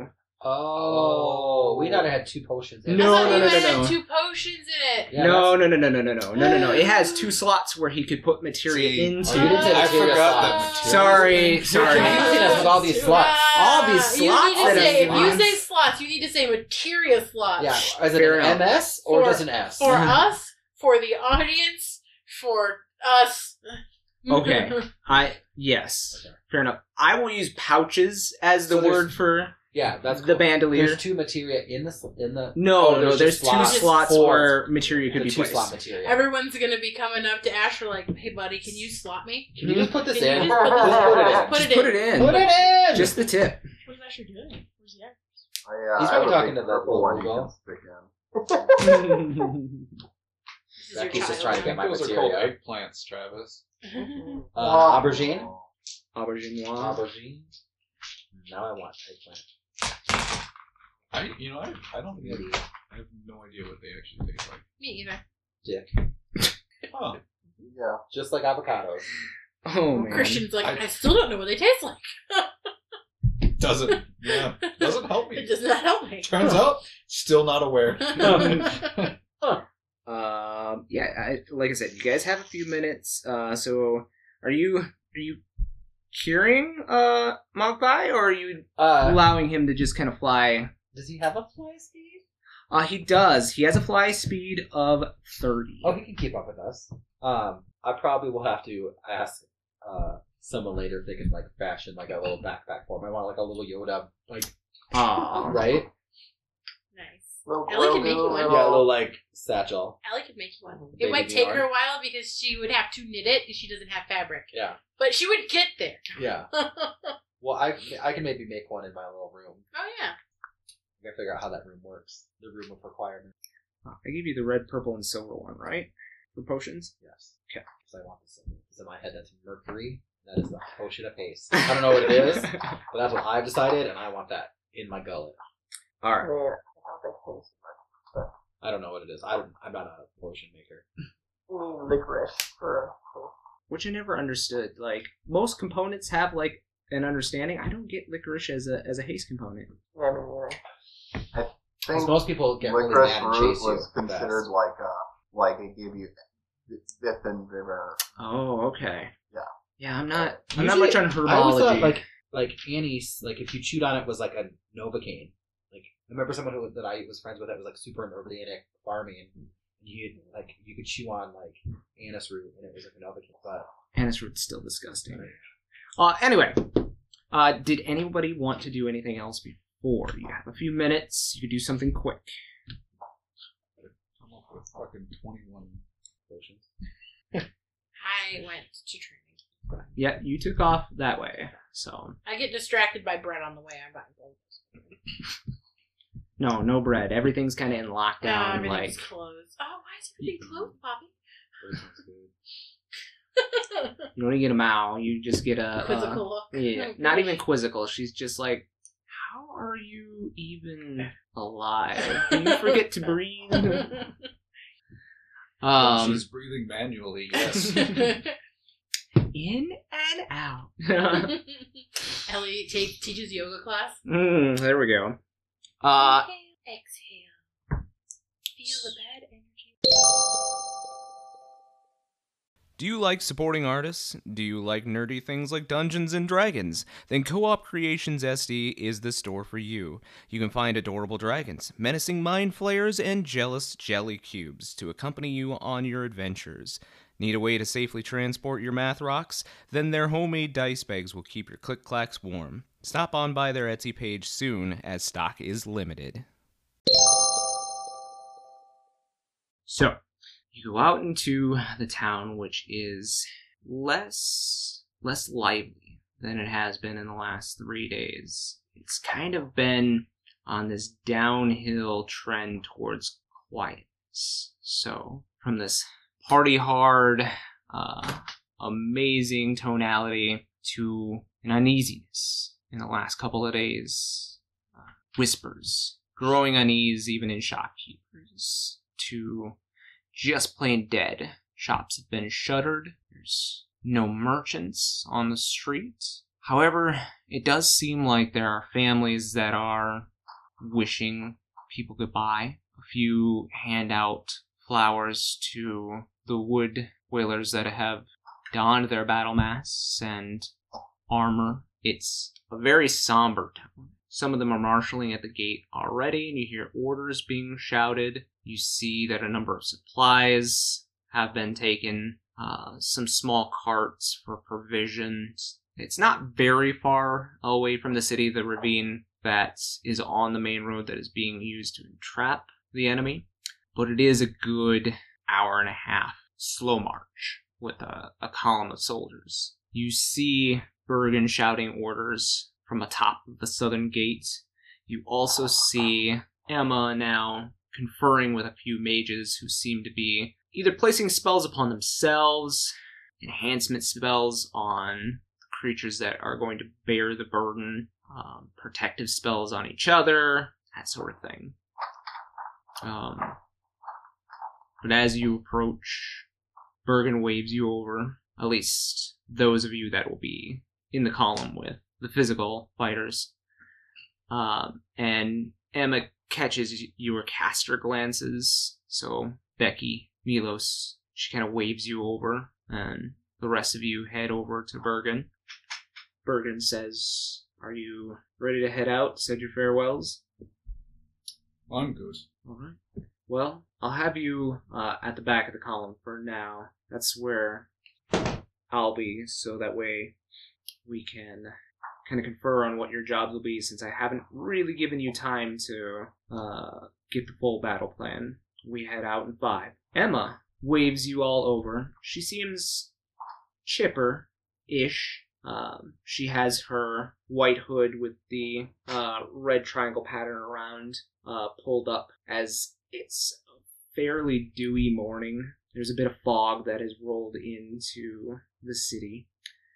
Oh, we thought it had two potions in it. No, I thought no, you no, no, had no. two potions in it. Yeah, no, that's- no, no, no, no, no, no, no, no, no. It has two slots where he could put materia See, into. Oh, you didn't say I materia forgot slots. that material. Sorry, You're sorry. confusing us with all these slots. All these You slots need to that say, I'm if you giving. say slots, you need to say materia slots. Yeah, is it Fair an enough. M S or For- just an S? For us, for the audience, for us. Okay. I yes, Okay. fair enough. I will use pouches as the So there's- word for Yeah, that's the cool. bandolier. There's two materia in the sl- in the. No, Oh, no, there's just two slots slots for where materia could the be two placed. slot materia. Everyone's gonna be coming up to Asher like, "Hey, buddy, can you slot me? Can you just put this Can in? you just put this- Just put it in. Put Just it put in. it in. Put it in. Just the tip. What is Asher doing? Where's he at? I, uh, He's I have probably a talking big to the purple one you little can stick in. This is your Becky's just child. trying to I get think my those are materia. called eggplants, Travis. Uh, aubergine. Aubergine. Aubergine. Now I want eggplant. I, you know, I, I don't even, I have no idea what they actually taste like. Me either. Dick. Huh. Yeah. Just like avocados. Oh man. Christian's like, I- I, still don't know what they taste like. Doesn't, yeah, doesn't help It me. does not help me. Turns out, still not aware. Um. Yeah. I, like I said, you guys have a few minutes. Uh. So, are you are you curing uh Magpie, or are you Uh, allowing him to just kind of fly? does he have a fly speed? Uh, he does. He has a fly speed of thirty. Oh, he can keep up with us. Um, I probably will have to ask uh someone later if they can like fashion like a little backpack for him. I want like a little Yoda, like Aw. right? Nice. Little Ellie can make you Grogu, one. Yeah, a little like satchel. Allie could make you one. Baby It might take yarn. her a while because she would have to knit it because she doesn't have fabric. Yeah, But she would get there. yeah. Oh Well, I I can maybe make one in my little room. yeah. I gotta figure out how that room works. The room of requirement. I gave you the red, purple, and silver one, right? For potions. Yes. Okay. Because I want this. Because in my head, that's Mercury. That is the potion of haste. I don't know what it is, but that's what I've decided, and I want that in my gullet. All I right. mean, I don't think taste much. I don't know what it is. I, I'm not a potion maker. You need licorice for. Which I never understood. Like most components have like an understanding. I don't get licorice as a as a haste component. Yeah, me neither. I Because think most people get really licorice mad and root chase you. was considered fast. like a like it gave you Biffin Viver. Oh, okay. Yeah. Yeah, I'm not. I'm not Usually, much on herbology. I always thought like like anise, like if you chewed on it was like a novocaine. Like I remember someone who that I was friends with that was like super organic farming, and you like you could chew on like anise root and it was like a novocaine. But Anise root's still disgusting. Uh, anyway, uh, did anybody want to do anything else before? You have a few minutes. You could do something quick. I'm up with fucking twenty-one potions. I went to training. Yeah, you took off that way. So I get distracted by bread on the way. I'm buying clothes. no, no bread. Everything's kind of in No, lockdown. everything's like closed. Oh, why is everything closed, Poppy? Poison's good. you don't get a Mao. You just get a. Quizzical Uh, look. yeah, Oh, not gosh. even quizzical. She's just like, how are you even alive? Do you forget to breathe? Um, She's breathing manually, yes. in and out. Ellie take, teaches yoga class. mm, there we go. Uh, Inhale, exhale. Feel the bad energy. Do you like supporting artists? Do you like nerdy things like Dungeons and Dragons? Then Co-op Creations S D is the store for you. You can find adorable dragons, menacing mind flayers, and jealous jelly cubes to accompany you on your adventures. Need a way to safely transport your math rocks? Then their homemade dice bags will keep your click-clacks warm. Stop on by their Etsy page soon, as stock is limited. so you go out into the town, which is less less lively than it has been in the last three days. It's kind of been on this downhill trend towards quietness. So from this party hard, uh, amazing tonality to an uneasiness in the last couple of days. Uh, whispers, growing unease even in shopkeepers, to just plain dead. Shops have been shuttered. There's no merchants on the street. However, it does seem like there are families that are wishing people goodbye. A few hand out flowers to the wood whalers that have donned their battle masks and armor. It's a very somber tone. Some of them are marshalling at the gate already, and you hear orders being shouted. You see that a number of supplies have been taken, uh, some small carts for provisions. It's not very far away from the city, the ravine that is on the main road that is being used to entrap the enemy, but it is a good hour and a half slow march with a, a column of soldiers. You see Bergen shouting orders from atop of the southern gate. You also see Emma now conferring with a few mages who seem to be either placing spells upon themselves, enhancement spells on creatures that are going to bear the burden, um, protective spells on each other, that sort of thing. Um, but as you approach, Bergen waves you over, at least those of you that will be in the column with the physical fighters. Um, and Emma catches your caster glances, so Becky, Milos, she kind of waves you over, and the rest of you head over to Bergen. Bergen says, "Are you ready to head out? Said your farewells?" I'm good. All right. Well, I'll have you uh, at the back of the column for now. That's where I'll be, so that way we can kind of confer on what your jobs will be, since I haven't really given you time to uh, get the full battle plan. We head out in five. Emma waves you all over. She seems chipper-ish. Um, she has her white hood with the uh, red triangle pattern around uh, pulled up, as it's a fairly dewy morning. There's a bit of fog that has rolled into the city,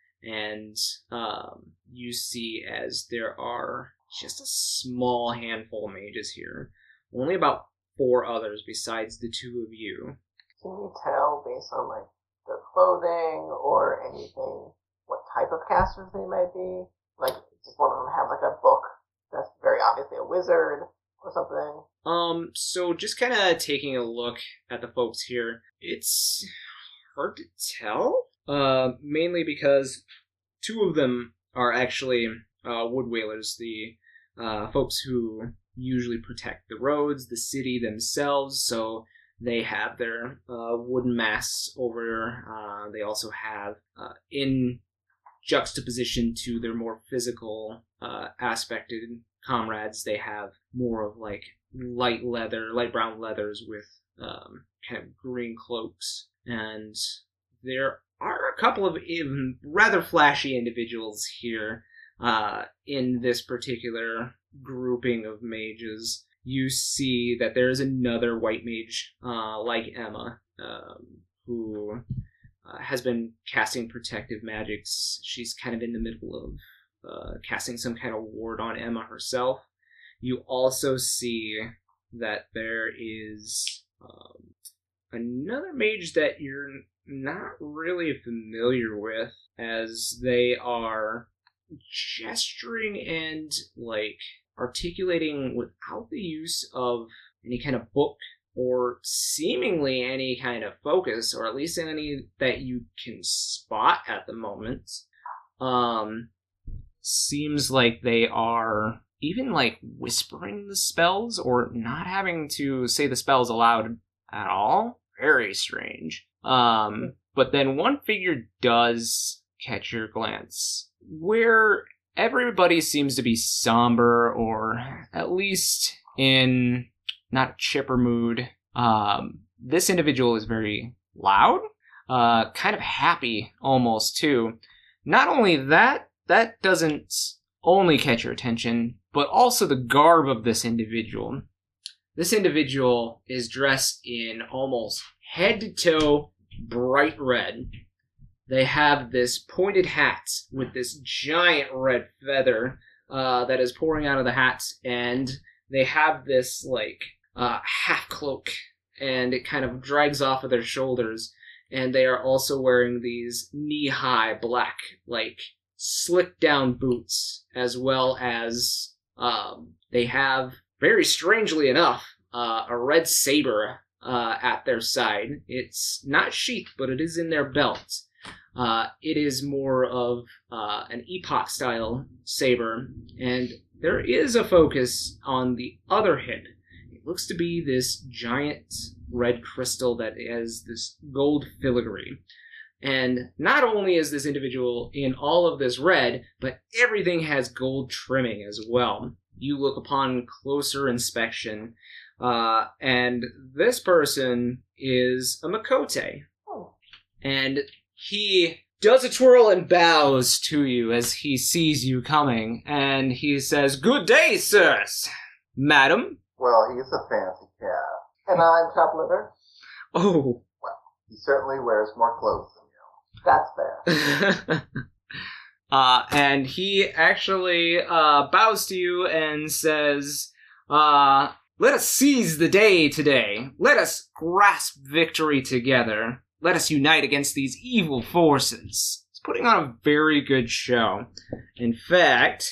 and um, you see as there are just a small handful of mages here. Only about four others besides the two of you. Can you tell based on like their clothing or anything what type of casters they might be? Like, does one of them have like a book that's very obviously a wizard or something? Um, so just kind of taking a look at the folks here, it's hard to tell. Uh, mainly because two of them are actually uh, wood whalers, the uh, folks who usually protect the roads, the city themselves, so they have their uh, wooden masks over. Uh, they also have, uh, in juxtaposition to their more physical uh, aspected comrades, they have more of like light leather, light brown leathers with um, kind of green cloaks. And there are a couple of even rather flashy individuals here uh, in this particular grouping of mages. You see that there is another white mage uh, like Emma um, who uh, has been casting protective magics. She's kind of in the middle of uh, casting some kind of ward on Emma herself. You also see that there is um, another mage that you're not really familiar with, as they are gesturing and like articulating without the use of any kind of book or seemingly any kind of focus, or at least any that you can spot at the moment. Um, seems like they are even like whispering the spells or not having to say the spells aloud at all. Very strange. Um, but then one figure does catch your glance, where everybody seems to be somber, or at least in not a chipper mood. Um, this individual is very loud, uh, kind of happy almost too. Not only that, that doesn't only catch your attention, but also the garb of this individual. This individual is dressed in almost head to toe bright red. They have this pointed hat with this giant red feather uh, that is pouring out of the hat, and they have this like uh, half cloak, and it kind of drags off of their shoulders. And they are also wearing these knee-high black, like slick down boots, as well as um, they have very strangely enough, uh, a red saber uh, at their side. It's not sheathed, but it is in their belt. Uh, it is more of uh, an epoch-style saber, and there is a focus on the other hip. It looks to be this giant red crystal that has this gold filigree. And not only is this individual in all of this red, but everything has gold trimming as well. You look upon closer inspection, uh, and this person is a Makote. Oh. And he does a twirl and bows to you as he sees you coming, and he says, "Good day, sirs, madam." Well, he's a fancy cat. And I'm top liver. Oh. He certainly wears more clothes than you. That's fair. uh, and he actually uh, bows to you and says, uh, "Let us seize the day today. Let us grasp victory together. Let us unite against these evil forces." He's putting on a very good show. In fact,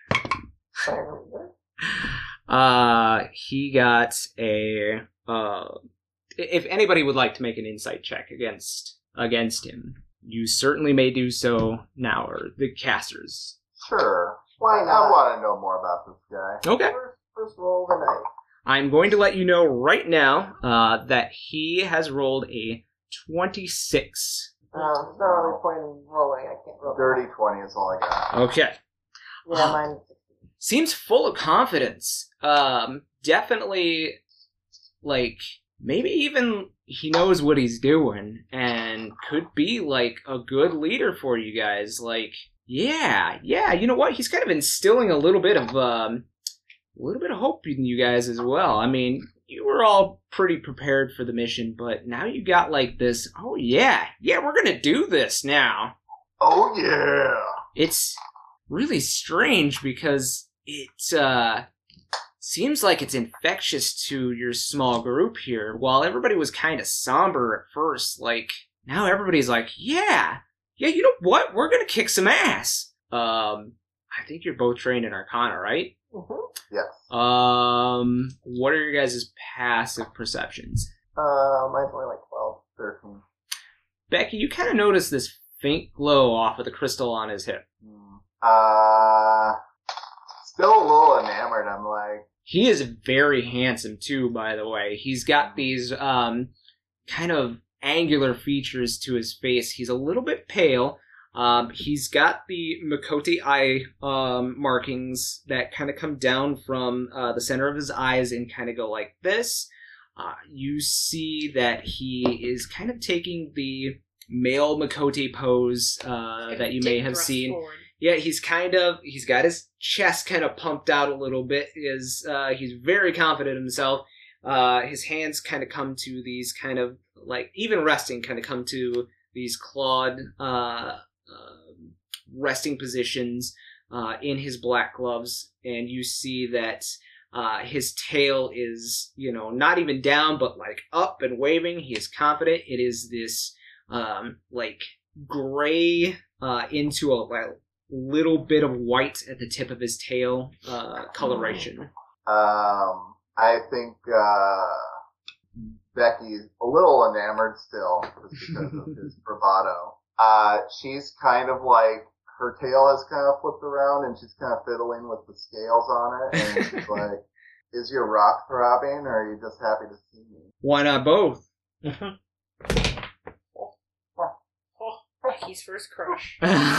uh, he got a, uh, if anybody would like to make an insight check against, against him, you certainly may do so now, or the casters. Sure. Why I not? want to know more about this guy. Okay. First, first roll of the night. I'm going to let you know right now, uh, that he has rolled a twenty-six. Um, there's not really a point in rolling. I can't roll. Dirty twenty is all I got. Okay. Yeah, mine. Seems full of confidence. Um, definitely, like, maybe even he knows what he's doing and could be, like, a good leader for you guys. Like, yeah, yeah, you know what? He's kind of instilling a little bit of, um, a little bit of hope in you guys as well. I mean, you were all pretty prepared for the mission, but now you got, like, this, oh, yeah, yeah, we're gonna do this now. Oh, yeah. It's really strange because it uh, seems like it's infectious to your small group here. While everybody was kind of somber at first, like, now everybody's like, yeah, yeah, you know what? We're going to kick some ass. Um, I think you're both trained in Arcana, right? Mm-hmm. Yes. Um, what are your guys' passive perceptions? Uh, mine's only like twelve. thirteen. Becky, you kind of notice this faint glow off of the crystal on his hip. Uh, still a little enamored. I'm like, He is very handsome too, by the way. He's got these um, kind of angular features to his face. He's a little bit pale. Um, he's got the Makote eye um, markings that kind of come down from uh, the center of his eyes and kind of go like this. Uh, you see that he is kind of taking the male Makote pose uh, that you may Dick have thrust seen. forward. Yeah, he's kind of, he's got his chest kind of pumped out a little bit. Is uh, he's very confident in himself. Uh, his hands kind of come to these kind of, like, even resting, kind of come to these clawed uh, uh, resting positions uh, in his black gloves. And you see that uh, his tail is, you know, not even down, but, like, up and waving. He is confident. It is this, um, like, gray uh, into a, like, little bit of white at the tip of his tail uh, coloration. um, I think uh, Becky's a little enamored still, just because of his bravado. Uh, she's kind of like, her tail has kind of flipped around, and she's kind of fiddling with the scales on it, and she's like, "Is your rock throbbing, or are you just happy to see me?" Why not both? Becky's first crush.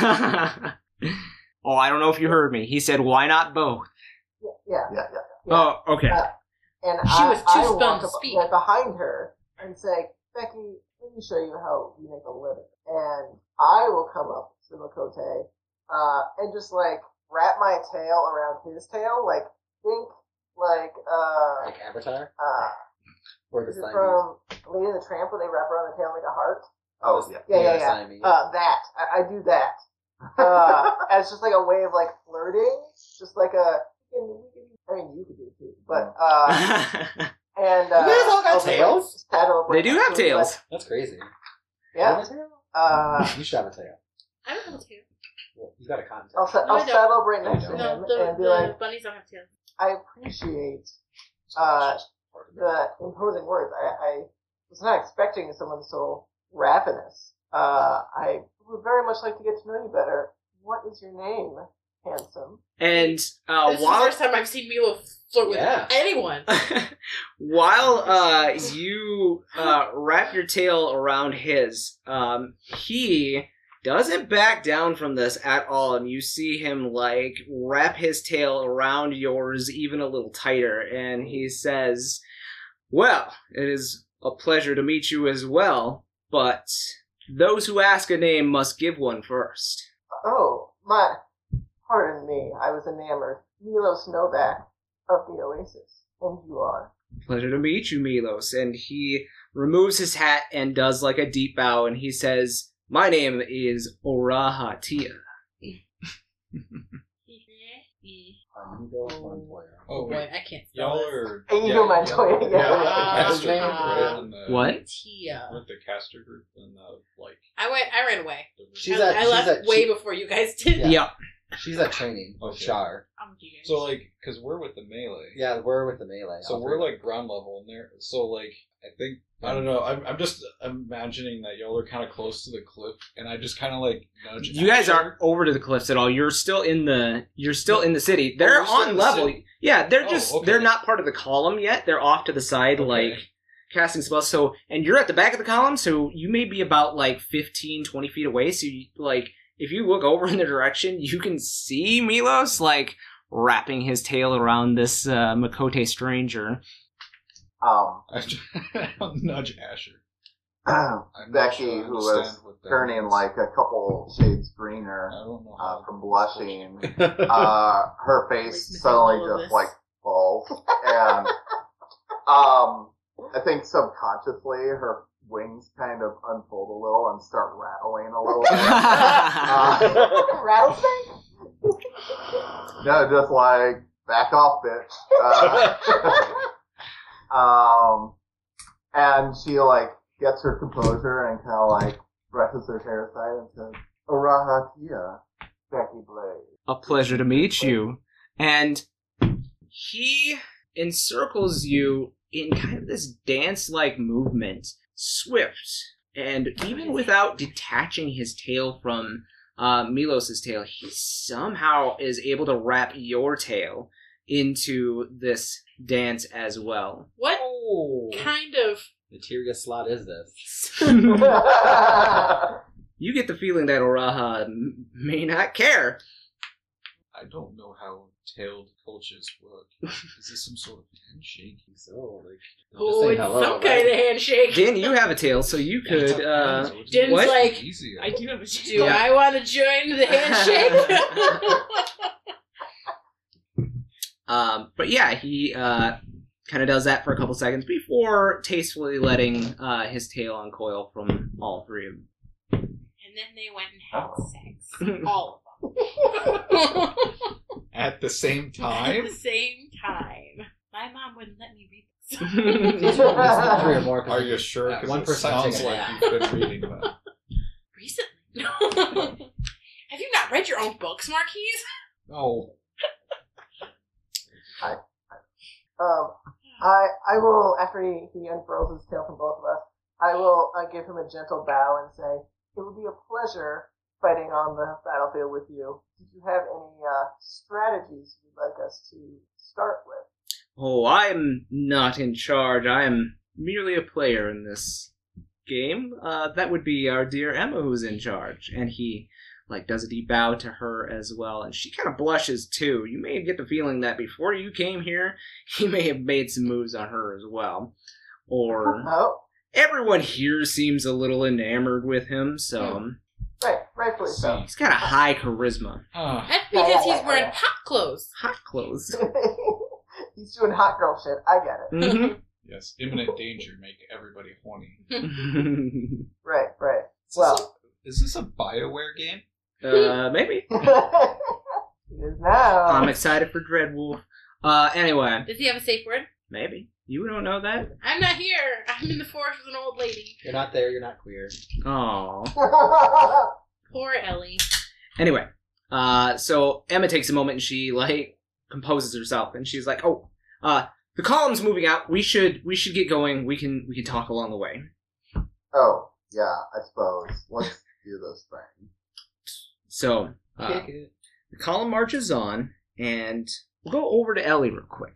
Oh, I don't know if you heard me. He said, "Why not both?" Yeah. Yeah, yeah. Yeah. Oh, okay. Uh, and She I, was too I stunned walk to up, speak. right behind her and say, "Becky, let me show you how you make a living." And I will come up to Makote uh, and just like wrap my tail around his tail, like think like uh, Like Avatar? uh, Or the is it Siamese? from Lady and the Tramp where they wrap around the tail like a heart? Oh, yeah. Yeah, yeah, yeah. Siamese. Uh, that I, I do that uh, as just like a way of like flirting, just like a. We can, we can, I mean, you could do it too, but uh, and uh, You guys all got over, like, tails? just pat over They do have actually, tails. That's crazy. Like, yeah. You have a tail? Uh, You should have a tail. I don't know too. Well, you got a cotton tail. I'll se- No, I I'll don't. settle up right next to No, him the, and be the like, bunnies don't have tails. I appreciate uh, the imposing words. I, I was not expecting someone so ravenous. Uh, I would very much like to get to know you better. What is your name, handsome? And uh, This is while the first time I've seen Milo flirt with Yeah. anyone. while uh, you uh, wrap your tail around his, um, he doesn't back down from this at all, and you see him like wrap his tail around yours even a little tighter, and he says, "Well, it is a pleasure to meet you as well, but those who ask a name must give one first." Oh, my, pardon me. I was enamored. Milos Novak of the Oasis. And you are? Pleasure to meet you, Milos. And he removes his hat and does like a deep bow, and he says, "My name is Oraha Tia." Oh, Boy, I can't spell y'all this. are. Inigo Montoya, y'all- yeah. y'all are the Ah, caster group, ah. right? And the- What? Tia. With the caster group and the, like. I went. I ran away. The She's I, at- I she's left at- way she- before you guys did. Yeah. Yep. She's at training with Okay. Char. I'm with you guys. So, like, because we're with the melee. Yeah, we're with the melee. So all we're three. like ground level in there. So like I think I don't know. I'm I'm just imagining that y'all are kind of close to the cliff, and I just kind of like nudge. You guys Asher. aren't over to the cliffs at all. You're still in the you're still in the city. They're we're still in on the level. city. Yeah, they're Oh, just okay. they're not part of the column yet. They're off to the side, Okay. like casting spells. So and you're at the back of the column, so you may be about like fifteen, twenty feet away. So you, like if you look over in the direction, you can see Milos like wrapping his tail around this uh, Makote stranger. Um, I I'll nudge Asher. I'm not Becky, sure I who was understand what that turning means. like a couple shades greener I don't know uh, how from this blushing, works. uh, her Like face missing suddenly all of just this. like falls, and um, I think subconsciously her wings kind of unfold a little and start rattling a little bit. uh, Rattlesnake? no, just like back off, bitch. Uh, um, and she like gets her composure and kind of like brushes her hair aside and says, "Orahatia, Becky Blade." A pleasure to meet you. And he encircles you in kind of this dance-like movement, swift, and even without detaching his tail from uh, Milos's tail, he somehow is able to wrap your tail into this dance as well. What Oh. kind of? Materia slot is this? You get the feeling that Oraha m- may not care. I don't know how tailed cultures work. Is this some sort of handshake? So, like, Oh, saying it's hello, some right? kind of handshake. Dan, you have a tail, so you could, uh... Din's what? like, Easy. I do have a do I want to join the handshake? Um, but yeah, he uh, kind of does that for a couple seconds before tastefully letting uh, his tail uncoil from all three of them. And then they went and had sex. All of them. At the same At time? the same time. My mom wouldn't let me read this. Three or more. 'cause Are you sure? Yeah, Because one it person sounds taking a like nap. you've been reading that. Recently. Have you not read your own books, Marquise? Oh, Um, I I will, after he, he unfurls his tail from both of us, I will uh, give him a gentle bow and say, "It would be a pleasure fighting on the battlefield with you. Did you have any uh, strategies you'd like us to start with?" Oh, I'm not in charge. I am merely a player in this game. Uh, that would be our dear Emma who's in charge. And he, like, does a deep bow to her as well. And she kind of blushes, too. You may get the feeling that before you came here, he may have made some moves on her as well. Or Oh, everyone here seems a little enamored with him, so right, rightfully so. he's got a high charisma. ah, That's because he's wearing hot clothes. Hot clothes. He's doing hot girl shit. I get it. Mhm. yes. Imminent danger make everybody horny. Right, right. Is this Well, a- is this a BioWare game? uh, maybe. it is now. I'm excited for Dreadwolf. Uh, anyway, Does he have a safe word? maybe. You don't know that? I'm not here. I'm in the forest with an old lady. You're not there, you're not queer. Oh. Poor Ellie. Anyway, Uh, so Emma takes a moment and she, like, composes herself. And she's like, oh, uh, the column's moving out. We should we should get going. We can we can talk along the way. Oh, yeah, I suppose. Let's do this thing. So, uh, the column marches on, and we'll go over to Ellie real quick.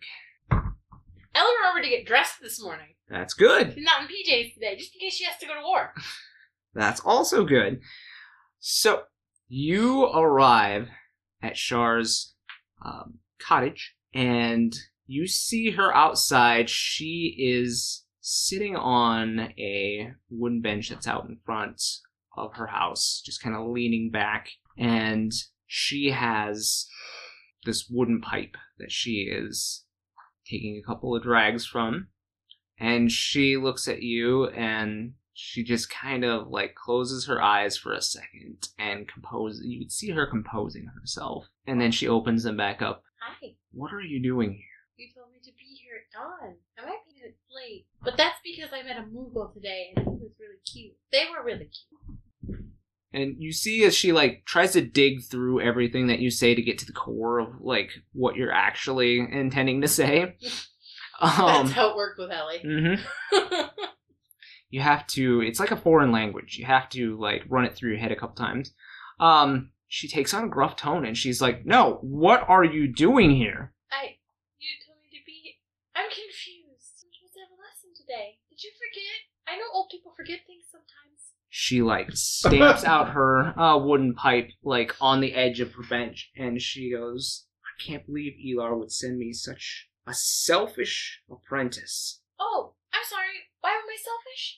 Ellie remembered to get dressed this morning. That's good. She's not in P Js today, just in case she has to go to war. That's also good. So, you arrive at Char's um, cottage, and you see her outside. She is sitting on a wooden bench that's out in front of her house, just kind of leaning back, and she has this wooden pipe that she is taking a couple of drags from, and she looks at you, and she just kind of, like, closes her eyes for a second and compose. You can see her composing herself, and then she opens them back up. Hi. What are you doing here? You told me to be here at dawn. I might be a bit late, but that's because I met a Moogle today, and he was really cute. They were really cute. And you see as she, like, tries to dig through everything that you say to get to the core of, like, what you're actually intending to say. That's Um, how it worked with Ellie. mhm. You have to, it's like a foreign language. You have to, like, run it through your head a couple times. Um, she takes on a gruff tone and she's like, no, what are you doing here? I, you told me to be, I'm confused. I'm supposed to have a lesson today. Did you forget? I know old people forget things sometimes. She, like, stamps out her uh, wooden pipe, like, on the edge of her bench, and she goes, I can't believe Elar would send me such a selfish apprentice. Oh, I'm sorry. Why am I selfish?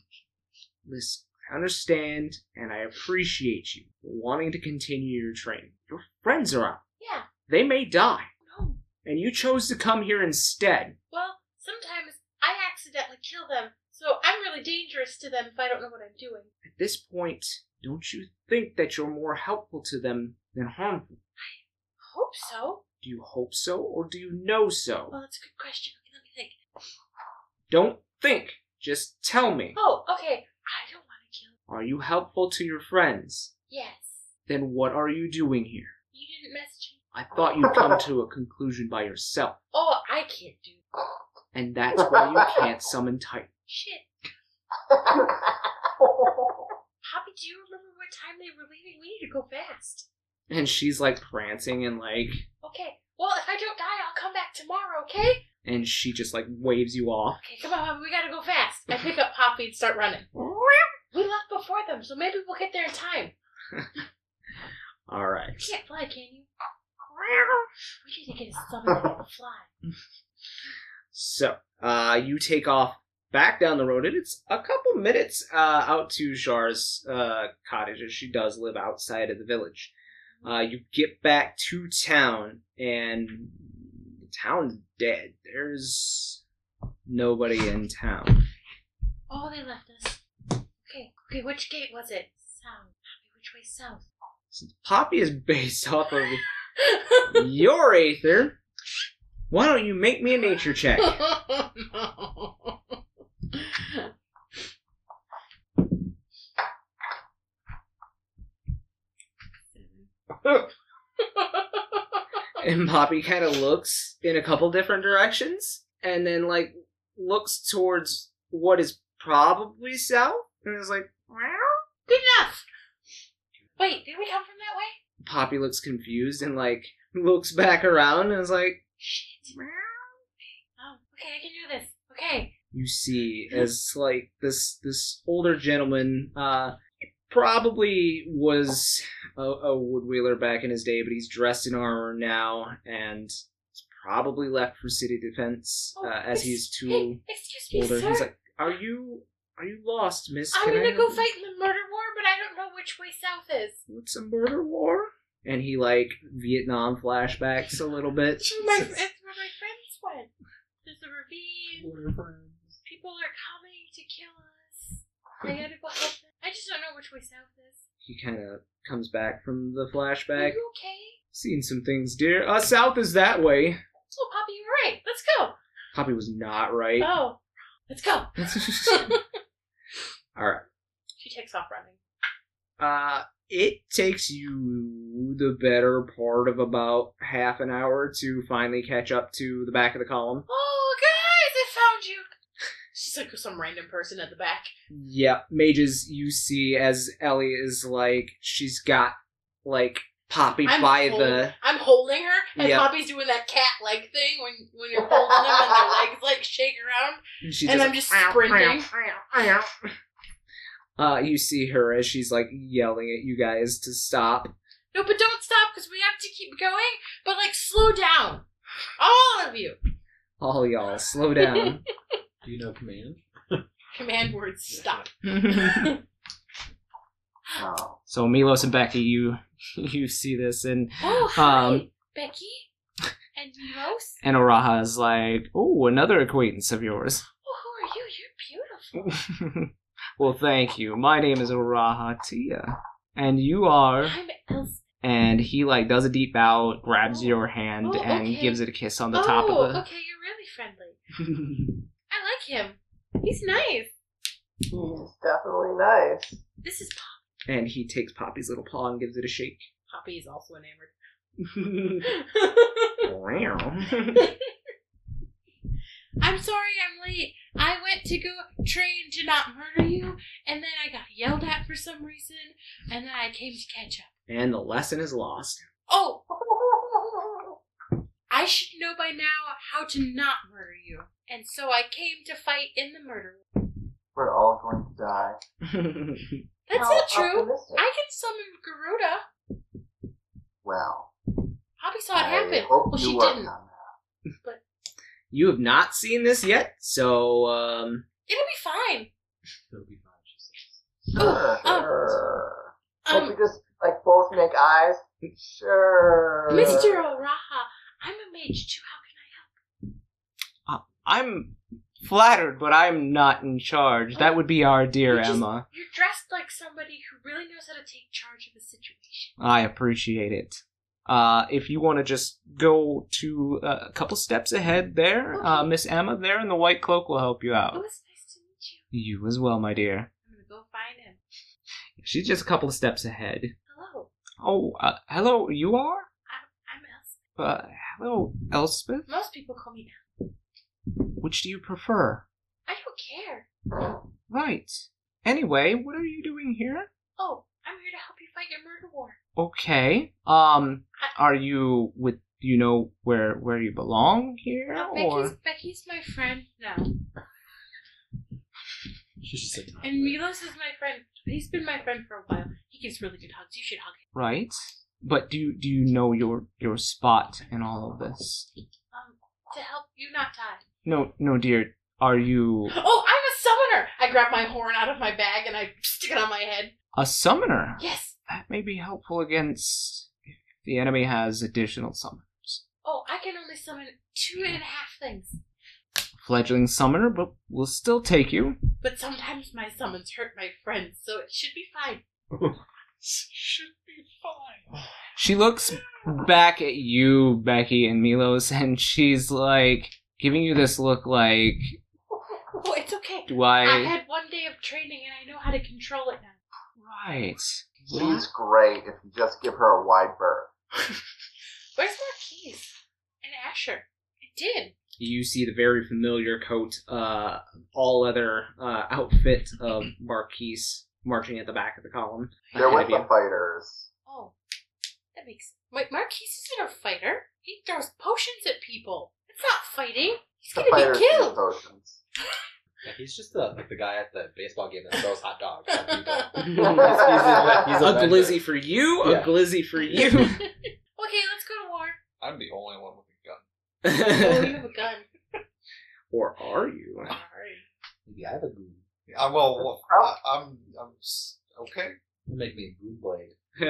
Listen, I understand, and I appreciate you wanting to continue your training. Your friends are out. Yeah. They may die, No. and you chose to come here instead. Well, sometimes I accidentally kill them, so I'm really dangerous to them if I don't know what I'm doing. At this point, don't you think that you're more helpful to them than harmful? Hope so. Do you hope so, or do you know so? Well, that's a good question. Let me think. Don't think. Just tell me. Oh, okay. I don't want to kill. Are you helpful to your friends? Yes. Then what are you doing here? You didn't message me. I thought you'd come to a conclusion by yourself, Oh, I can't do that. and that's why you can't summon Titan. Shit. Poppy, do you remember what time they were leaving? We need to go fast. And she's like prancing and like, Okay. Well, if I don't die, I'll come back tomorrow, okay? and she just like waves you off. Okay, come on, Poppy, we gotta go fast. I pick up Poppy and start running. We left before them, so maybe we'll get there in time. All right. You can't fly, can you? We need to get a summon to fly. So, uh, you take off back down the road, and it's a couple minutes uh, out to Char's uh, cottage, as she does live outside of the village. Uh, you get back to town, and the town's dead. There's nobody in town. Oh, they left us. Okay, okay, which gate was it? South. Poppy, which way south? Since Poppy is based off of your Aether, why don't you make me a nature check? No. And Poppy kind of looks in a couple different directions, and then, like, looks towards what is probably south, and is like, Good enough. Wait, did we come from that way? Poppy looks confused and, like, looks back around and is like, Shit. Oh, okay, I can do this. Okay. you see as, like, this this older gentleman, uh, probably was a, a woodwheeler back in his day, but he's dressed in armor now, and he's probably left for city defense, Oh, uh, as ex- he's too Hey, excuse me, older. sir. He's like, are you, are you lost, miss? I'm Can gonna I go fight in the murder war, but I don't know which way south is. What's a murder war? And he, like, Vietnam flashbacks a little bit. It's where my, it's where my friends went. There's a ravine. People are coming to kill us. I gotta go help them. I just don't know which way south is. He kind of comes back from the Are flashback. you okay? Seen some things, dear. Uh, south is that way. Oh, Poppy, you're right. Let's go. Poppy was not right. Oh, let's go. Alright. She takes off running. Uh, it takes you the better part of about half an hour to finally catch up to the back of the column. Oh, guys, I found you. She's like some random person at the back. Yep, mages, you see as Ellie is like, she's got, like, Poppy I'm by hold- the... I'm holding her, and Yep. Poppy's doing that cat leg thing when when you're holding them and their legs like shake around, She and just, I'm just sprinting. Uh, you see her as she's, like, yelling at you guys to stop. No, but don't stop because we have to keep going. But like, slow down, all of you. All y'all, slow down. Do you know command? Command words, stop. Oh. So Milos and Becky, you you see this, and Oh, hi, Um, Becky and Milos. and Araha is like, oh, another acquaintance of yours. Oh, who are you? You're beautiful. Well, thank you. My name is Araha Tia, and you are. I'm Elsa. And he like does a deep bow, grabs Oh. your hand, Oh, and okay. gives it a kiss on the oh, top of the. okay, you're really friendly. I like him. He's nice. He's definitely nice. This is Poppy. And he takes Poppy's little paw and gives it a shake. Poppy is also enamored. I'm sorry I'm late. I went to go train to not murder you, and then I got yelled at for some reason, and then I came to catch up. And the lesson is lost. Oh! I should know by now how to not murder you, and so I came to fight in the murder. We're all going to die. That's How not true. optimistic. I can summon Garuda. Well, Poppy saw it I happen. hope Well, you she work didn't. on that. You have not seen this yet, so um, It'll be fine. It'll be fine, she says. Oh, um, Sure. Like Um, we just like both make eyes. Sure. Mister Oraha, I'm a mage too. How can I help? I'm flattered, but I'm not in charge. That would be our dear You're just- Emma. You're dressed like somebody who really knows how to take charge of a situation. I appreciate it. Uh, if you want to just go to uh, a couple steps ahead there, uh, Okay. Miss Emma there in the white cloak will help you Oh, out. it's nice to meet you. You as well, my dear. I'm gonna go find him. She's just a couple of steps ahead. Hello, Oh, uh, hello, you are? I'm I'm Elsa. Uh, hello, Elspeth? Most people call me now. Which do you prefer? I don't care. Right. Anyway, what are you doing here? Oh, I'm here to help you fight your murder war. Okay. Um, are you with, do you know where, where you belong here, No, or? Becky's Becky's my friend now, She's just like, and Milos is my friend. He's been my friend for a while. He gives really good hugs. You should hug him. Right. But do you, do you know your, your spot in all of this? Um, to help you not die. No, no, dear. Are you Oh, I'm a summoner! I grab my horn out of my bag and I stick it on my head. a summoner? Yes. That may be helpful against if the enemy has additional summoners. Oh, I can only summon two and a half things. Fledgling summoner, but we'll still take you. But sometimes my summons hurt my friends, so it should be fine. Should be fine. She looks back at you, Becky and Milos, and she's like giving you this look like, Oh, it's okay. do I? I had one day of training and I know how to control it now. Right. She's great if you just give her a wide berth. Where's Marquise? And Asher? I did. You see the very familiar coat, uh, all leather uh, outfit of Marquise marching at the back of the column. They're ahead with of the you. fighters. Oh, that makes... Wait, Marquise isn't a fighter. He throws potions at people. It's not fighting. He's The gonna fighters be use killed. potions. yeah, he's just the like the guy at the baseball game that throws hot dogs at people. he's, he's a a vendor. glizzy for you, Yeah. a glizzy for you. Okay, let's go to war. I'm the only one with a gun. Oh, you have a gun. Or are you? Alright. Maybe I have a goon. I, well, well I, I'm, I'm s- okay. It'll make me a goon blade.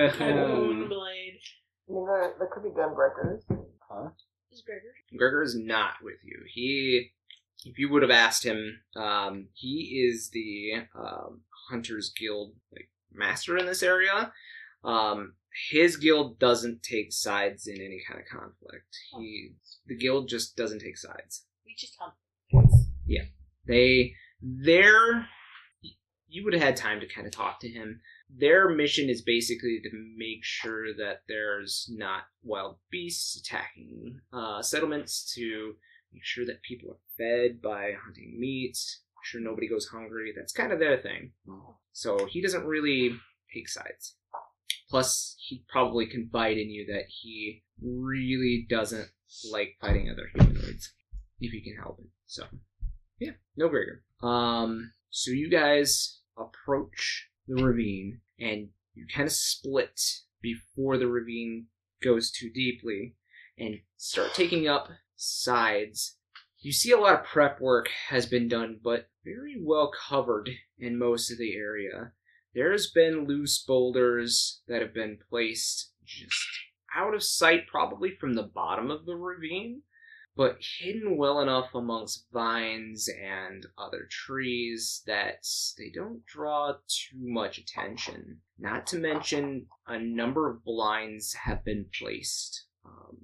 Moonblade. I mean, there, there could be gun breakers. Huh? Is Gregor? Gregor is not with you. He, if you would have asked him, um, he is the um, Hunters Guild like master in this area. Um, his guild doesn't take sides in any kind of conflict. He, the guild just doesn't take sides. We just hunt. They, they're, you would have had time to kind of talk to him. their mission is basically to make sure that there's not wild beasts attacking uh, settlements, to make sure that people are fed by hunting meat, make sure nobody goes hungry. That's kind of their thing. So he doesn't really take sides. Plus, he probably confide in you that he really doesn't like fighting other humanoids, if he can help it. So, yeah, no Gregor. Um, so you guys approach the ravine, and you kind of split before the ravine goes too deeply, and start taking up sides. You see a lot of prep work has been done, but very well covered in most of the area. There's been loose boulders that have been placed just out of sight, probably from the bottom of the ravine, but hidden well enough amongst vines and other trees that they don't draw too much attention. Not to mention, a number of blinds have been placed. Um,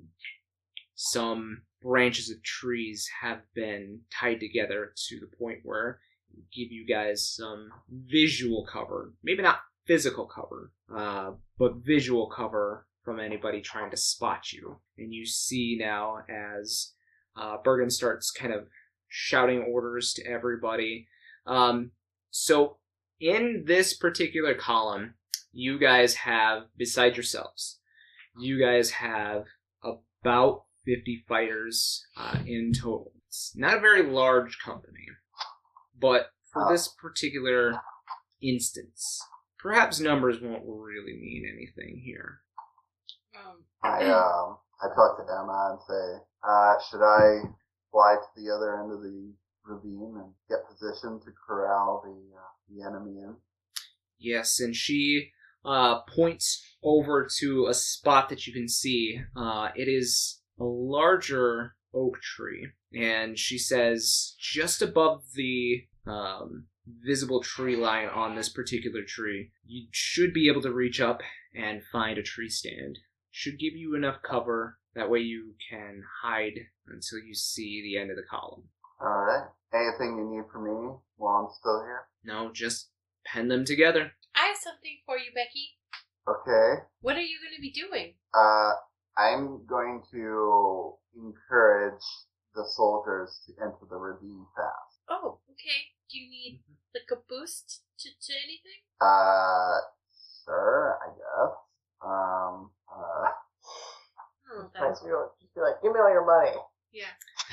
some branches of trees have been tied together to the point where give you guys some visual cover. Maybe not physical cover, uh, but visual cover from anybody trying to spot you. And you see now as uh, Bergen starts kind of shouting orders to everybody. Um, so in this particular column, you guys have, beside yourselves, you guys have about fifty fighters uh, in total. It's not a very large company. But for this particular instance, perhaps numbers won't really mean anything here. Um, I um I talk to Emma and say, uh, should I fly to the other end of the ravine and get positioned to corral the uh, the enemy in? Yes, and she uh, points over to a spot that you can see. Uh, it is a larger oak tree, and she says just above the um, visible tree line on this particular tree, you should be able to reach up and find a tree stand. Should give you enough cover, that way you can hide until you see the end of the column. Alright. Anything you need from me while I'm still here? No, just pen them together. I have something for you, Becky. Okay. What are you going to be doing? Uh, I'm going to encourage the soldiers to enter the ravine fast. Oh, okay. Do you need, like, a boost to, to anything? Uh, sure, I guess. Um, uh... Oh, Nice that's... of you. Just be like, give me all your money. Yeah.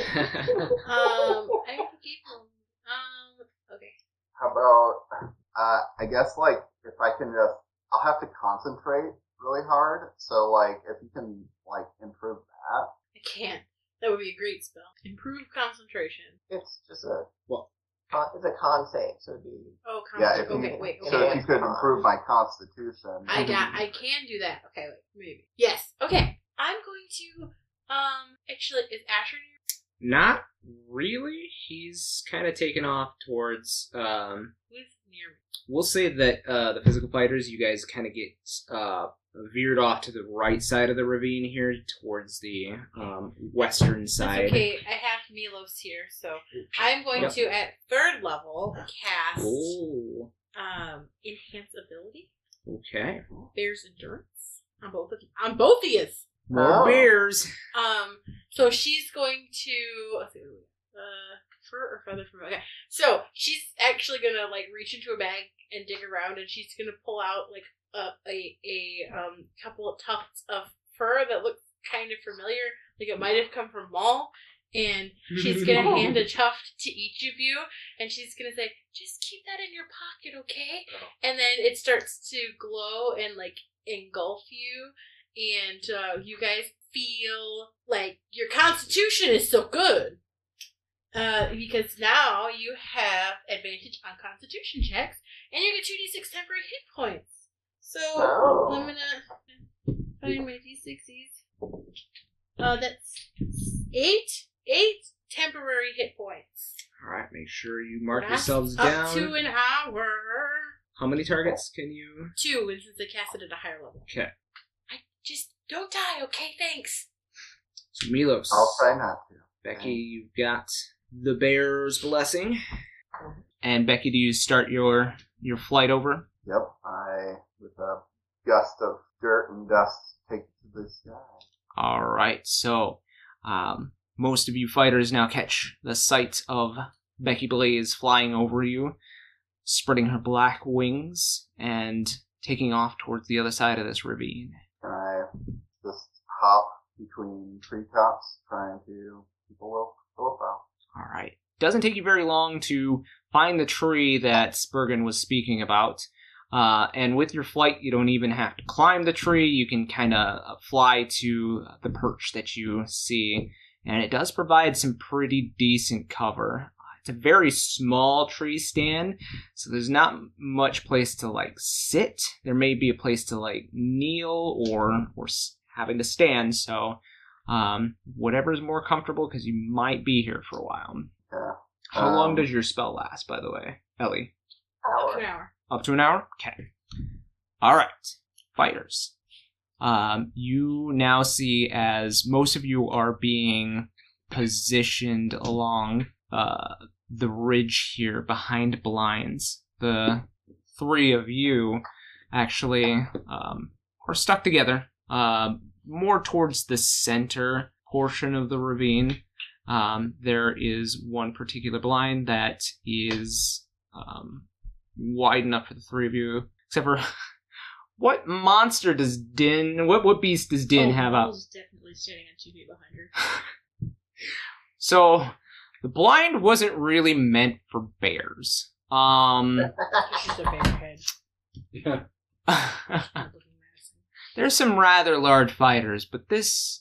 um, I gave them... Um, okay. How about, uh, I guess, like, if I can just, I'll have to concentrate really hard, so, like, if you can, like, improve that. I can't. That would be a great spell. Improve concentration. It's just a, What? con- it's a con save, so it'd be, Oh, Yeah, concentration. if you, Okay, wait, so okay. if you could improve my constitution. I got, I can do that. Okay, wait, maybe. Yes, okay. I'm going to, um, actually, is Asher near? Not really. He's kind of taken off towards, um, Who's near me? we'll say that uh, the physical fighters, you guys kind of get uh, veered off to the right side of the ravine here, towards the um, western That's side. okay, I have Milos here, so I'm going Yep. to, at third level, cast, Oh, um, Enhance Ability, okay. Bear's Endurance, on both of you. On both of you! More Oh. bears. Um, so she's going to, let's see, uh, fur or feather from, okay. So she's actually gonna, like, reach into a bag and dig around, and she's gonna pull out, like, a, a, a, um, couple of tufts of fur that look kind of familiar, like it might have come from Maul, and she's gonna hand a tuft to each of you, and she's gonna say, just keep that in your pocket, okay? And then it starts to glow and, like, engulf you, and uh, you guys feel like your constitution is so good. Uh, because now you have advantage on constitution checks, and you get two d six temporary hit points. So, Oh. I'm gonna find my d sixes. Uh, that's eight, eight temporary hit points. Alright, make sure you mark That's yourselves up down. to an hour. How many targets can you... Two, and since I cast it at a higher level. Okay. I just don't die, okay? Thanks. So Milos. I'll try not to. Becky, you've got the bear's blessing. And Becky, do you start your your flight over? Yep, I with a gust of dirt and dust take it to the sky. All right, so um, most of you fighters now catch the sight of Becky Blaze flying over you, spreading her black wings, and taking off towards the other side of this ravine. Can I just hop between treetops, trying to keep a low profile? All right. Doesn't take you very long to find the tree that Spurgeon was speaking about. Uh, and with your flight, you don't even have to climb the tree. You can kind of fly to the perch that you see. And it does provide some pretty decent cover. It's a very small tree stand, so there's not much place to, like, sit. There may be a place to, like, kneel or or having to stand, so um, whatever's more comfortable, because you might be here for a while. Yeah. How um, long does your spell last, by the way, Ellie? Up to an hour. Up to an hour? Okay. All right, fighters. Um, you now see, as most of you are being positioned along uh, the ridge here behind blinds, the three of you actually um, are stuck together, uh, more towards the center portion of the ravine. Um, there is one particular blind that is um, wide enough for the three of you, except for what monster does Din, what what beast does Din oh, have out? Mole's definitely standing on two feet behind her. So, the blind wasn't really meant for bears. Um, She's a bear head. Yeah. there's some rather large fighters, but this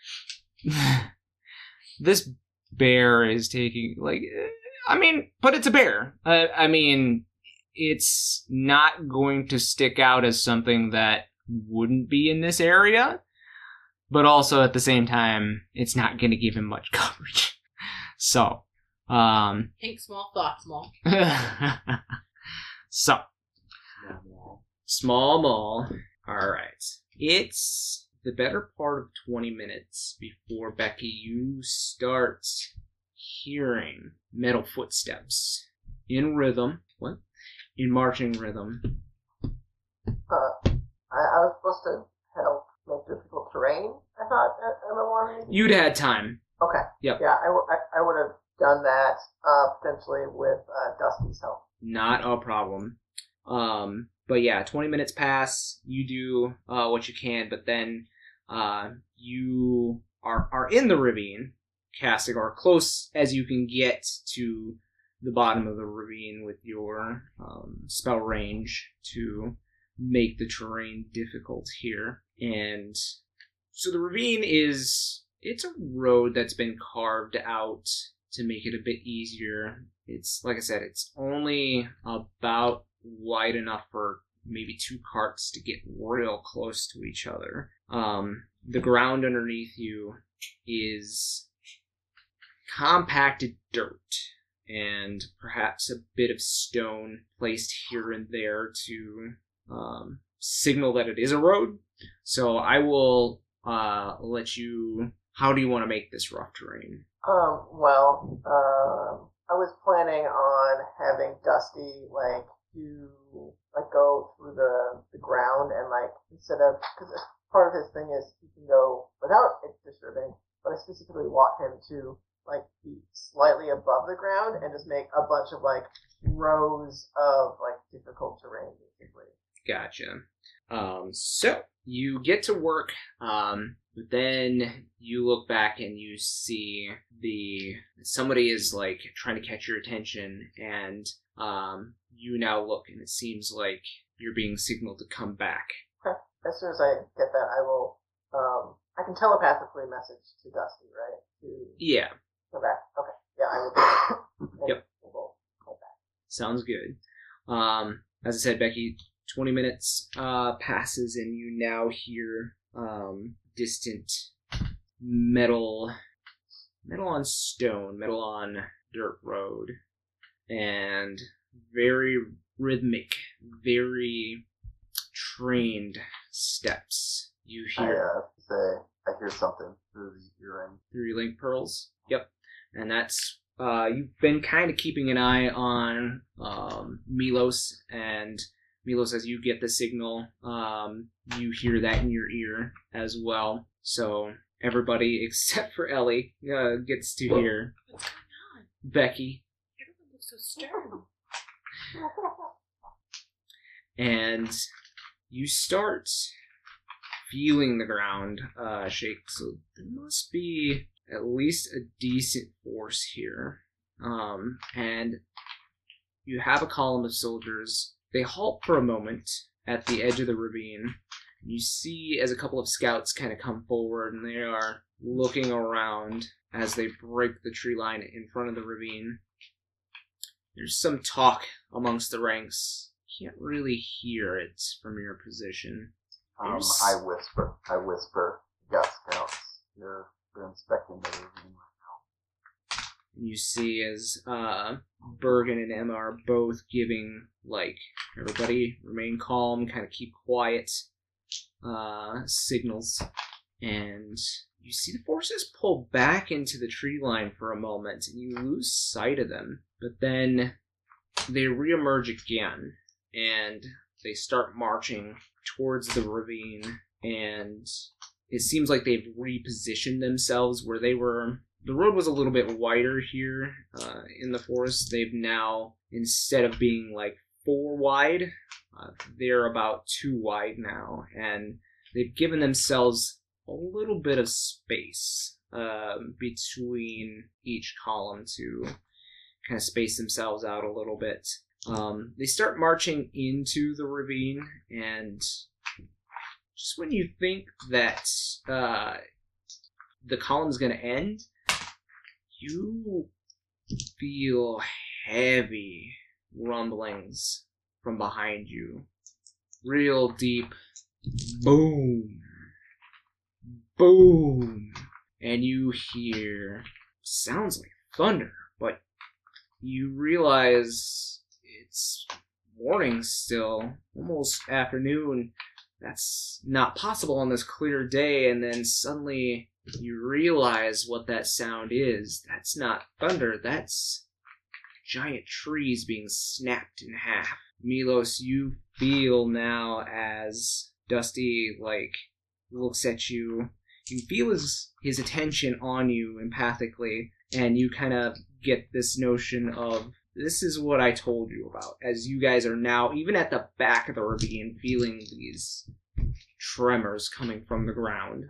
this bear is taking, like, I mean, but it's a bear. Uh, I mean, it's not going to stick out as something that wouldn't be in this area, but also at the same time, it's not going to give him much coverage. So, um, Think small, thought small. so, small mall. All right. It's the better part of twenty minutes before, Becky, you start hearing metal footsteps in rhythm. What? In marching rhythm. Uh, I, I was supposed to help make difficult terrain, I thought, Emma wanted me to. You'd had time. Okay. Yep. Yeah, I, w- I, I would have done that, uh, potentially with uh, Dusty's help. Not a problem. Um, but yeah, twenty minutes pass. You do uh, what you can, but then uh, you are are in the ravine, casting, or close as you can get to the bottom of the ravine with your um, spell range to make the terrain difficult here. And so the ravine is, it's a road that's been carved out to make it a bit easier. It's, like I said, it's only about wide enough for maybe two carts to get real close to each other. Um, the ground underneath you is compacted dirt and perhaps a bit of stone placed here and there to um, signal that it is a road. So I will uh, let you... How do you want to make this rough terrain? Um, well, um, I was planning on having Dusty, like, to, like, go through the, the ground and, like, instead of, because part of his thing is he can go without it disturbing, but I specifically want him to, like, be slightly above the ground and just make a bunch of, like, rows of, like, difficult terrain, basically. Gotcha. Um, so, you get to work, um, but then you look back and you see the, somebody is, like, trying to catch your attention, and, um, you now look, and it seems like you're being signaled to come back. Okay. As soon as I get that, I will, um, I can telepathically message to Dusty, right? To Yeah. go back. Okay. Yeah, I will do that. Yep. We'll go, go back. Sounds good. Um, as I said, Becky, twenty minutes uh, passes, and you now hear um, distant metal, metal on stone, metal on dirt road, and very rhythmic, very trained steps. You I hear uh, say I hear something through the earring. through your link pearls. Yep, and that's uh, you've been kind of keeping an eye on um, Milos and Milos, as you get the signal, um, you hear that in your ear as well. So everybody except for Ellie uh, gets to hear What's going on? Becky. Everyone looks so stern. And you start feeling the ground uh, shake. So there must be at least a decent force here. Um, and you have a column of soldiers. They halt for a moment at the edge of the ravine. You see as a couple of scouts kind of come forward, and they are looking around as they break the tree line in front of the ravine. There's some talk amongst the ranks. You can't really hear it from your position. Um, There's- I whisper. I whisper. Got scouts. They're, they're inspecting the ravine right now. You see as uh, Bergen and Emma are both giving, like, everybody remain calm, kind of keep quiet uh, signals. And you see the forces pull back into the tree line for a moment, and you lose sight of them. But then they reemerge again, and they start marching towards the ravine, and it seems like they've repositioned themselves where they were. The road was a little bit wider here uh, in the forest. They've now, instead of being like four wide, uh, they're about two wide now, and they've given themselves a little bit of space uh, between each column to kind of space themselves out a little bit. Um, they start marching into the ravine, and just when you think that uh, the column's going to end, you feel heavy rumblings from behind you. Real deep boom, boom, and you hear sounds like thunder, but you realize it's morning still, almost afternoon. That's not possible on this clear day, and then suddenly you realize what that sound is. That's not thunder, that's giant trees being snapped in half. Milos, you feel now as Dusty, like, looks at you. You feel his, his attention on you empathically, and you kind of get this notion of, this is what I told you about, as you guys are now, even at the back of the ravine, feeling these tremors coming from the ground.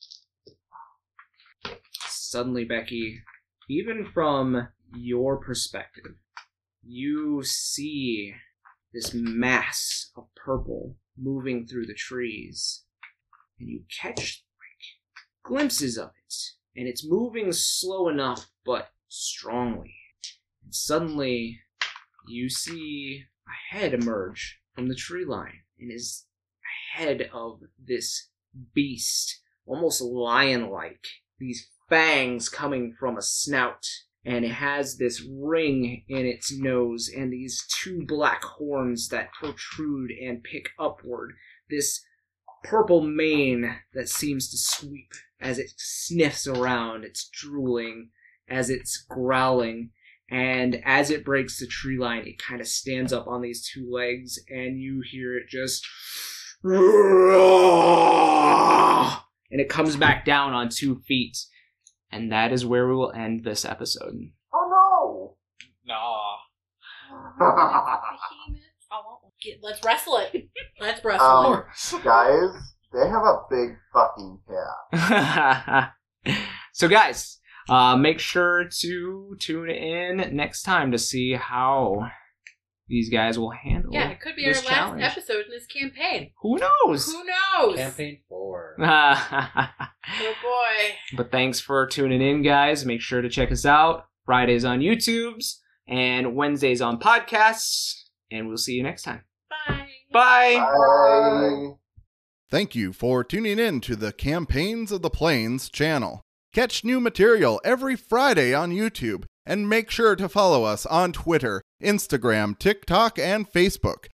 Suddenly, Becky, even from your perspective, you see this mass of purple moving through the trees, and you catch like glimpses of it, and it's moving slow enough but strongly. And suddenly, you see a head emerge from the tree line, and is ahead of this beast, almost lion-like. These fangs coming from a snout, and it has this ring in its nose and these two black horns that protrude and pick upward. This purple mane that seems to sweep as it sniffs around. It's drooling as it's growling, and as it breaks the tree line, it kind of stands up on these two legs, and you hear it just, and it comes back down on two feet. And that is where we will end this episode. Oh Nah. no! Get, let's wrestle it. Let's wrestle um, it. guys, they have a big fucking cat. So guys, uh, make sure to tune in next time to see how these guys will handle Yeah, it could be our this last challenge. episode in this campaign. Who knows? Who knows? Campaign four. Oh boy. But thanks for tuning in, guys. Make sure to check us out. Fridays on YouTubes and Wednesdays on podcasts. And we'll see you next time. Bye. Bye. Bye. Thank you for tuning in to the Campaigns of the Plains channel. Catch new material every Friday on YouTube, and make sure to follow us on Twitter, Instagram, TikTok, and Facebook.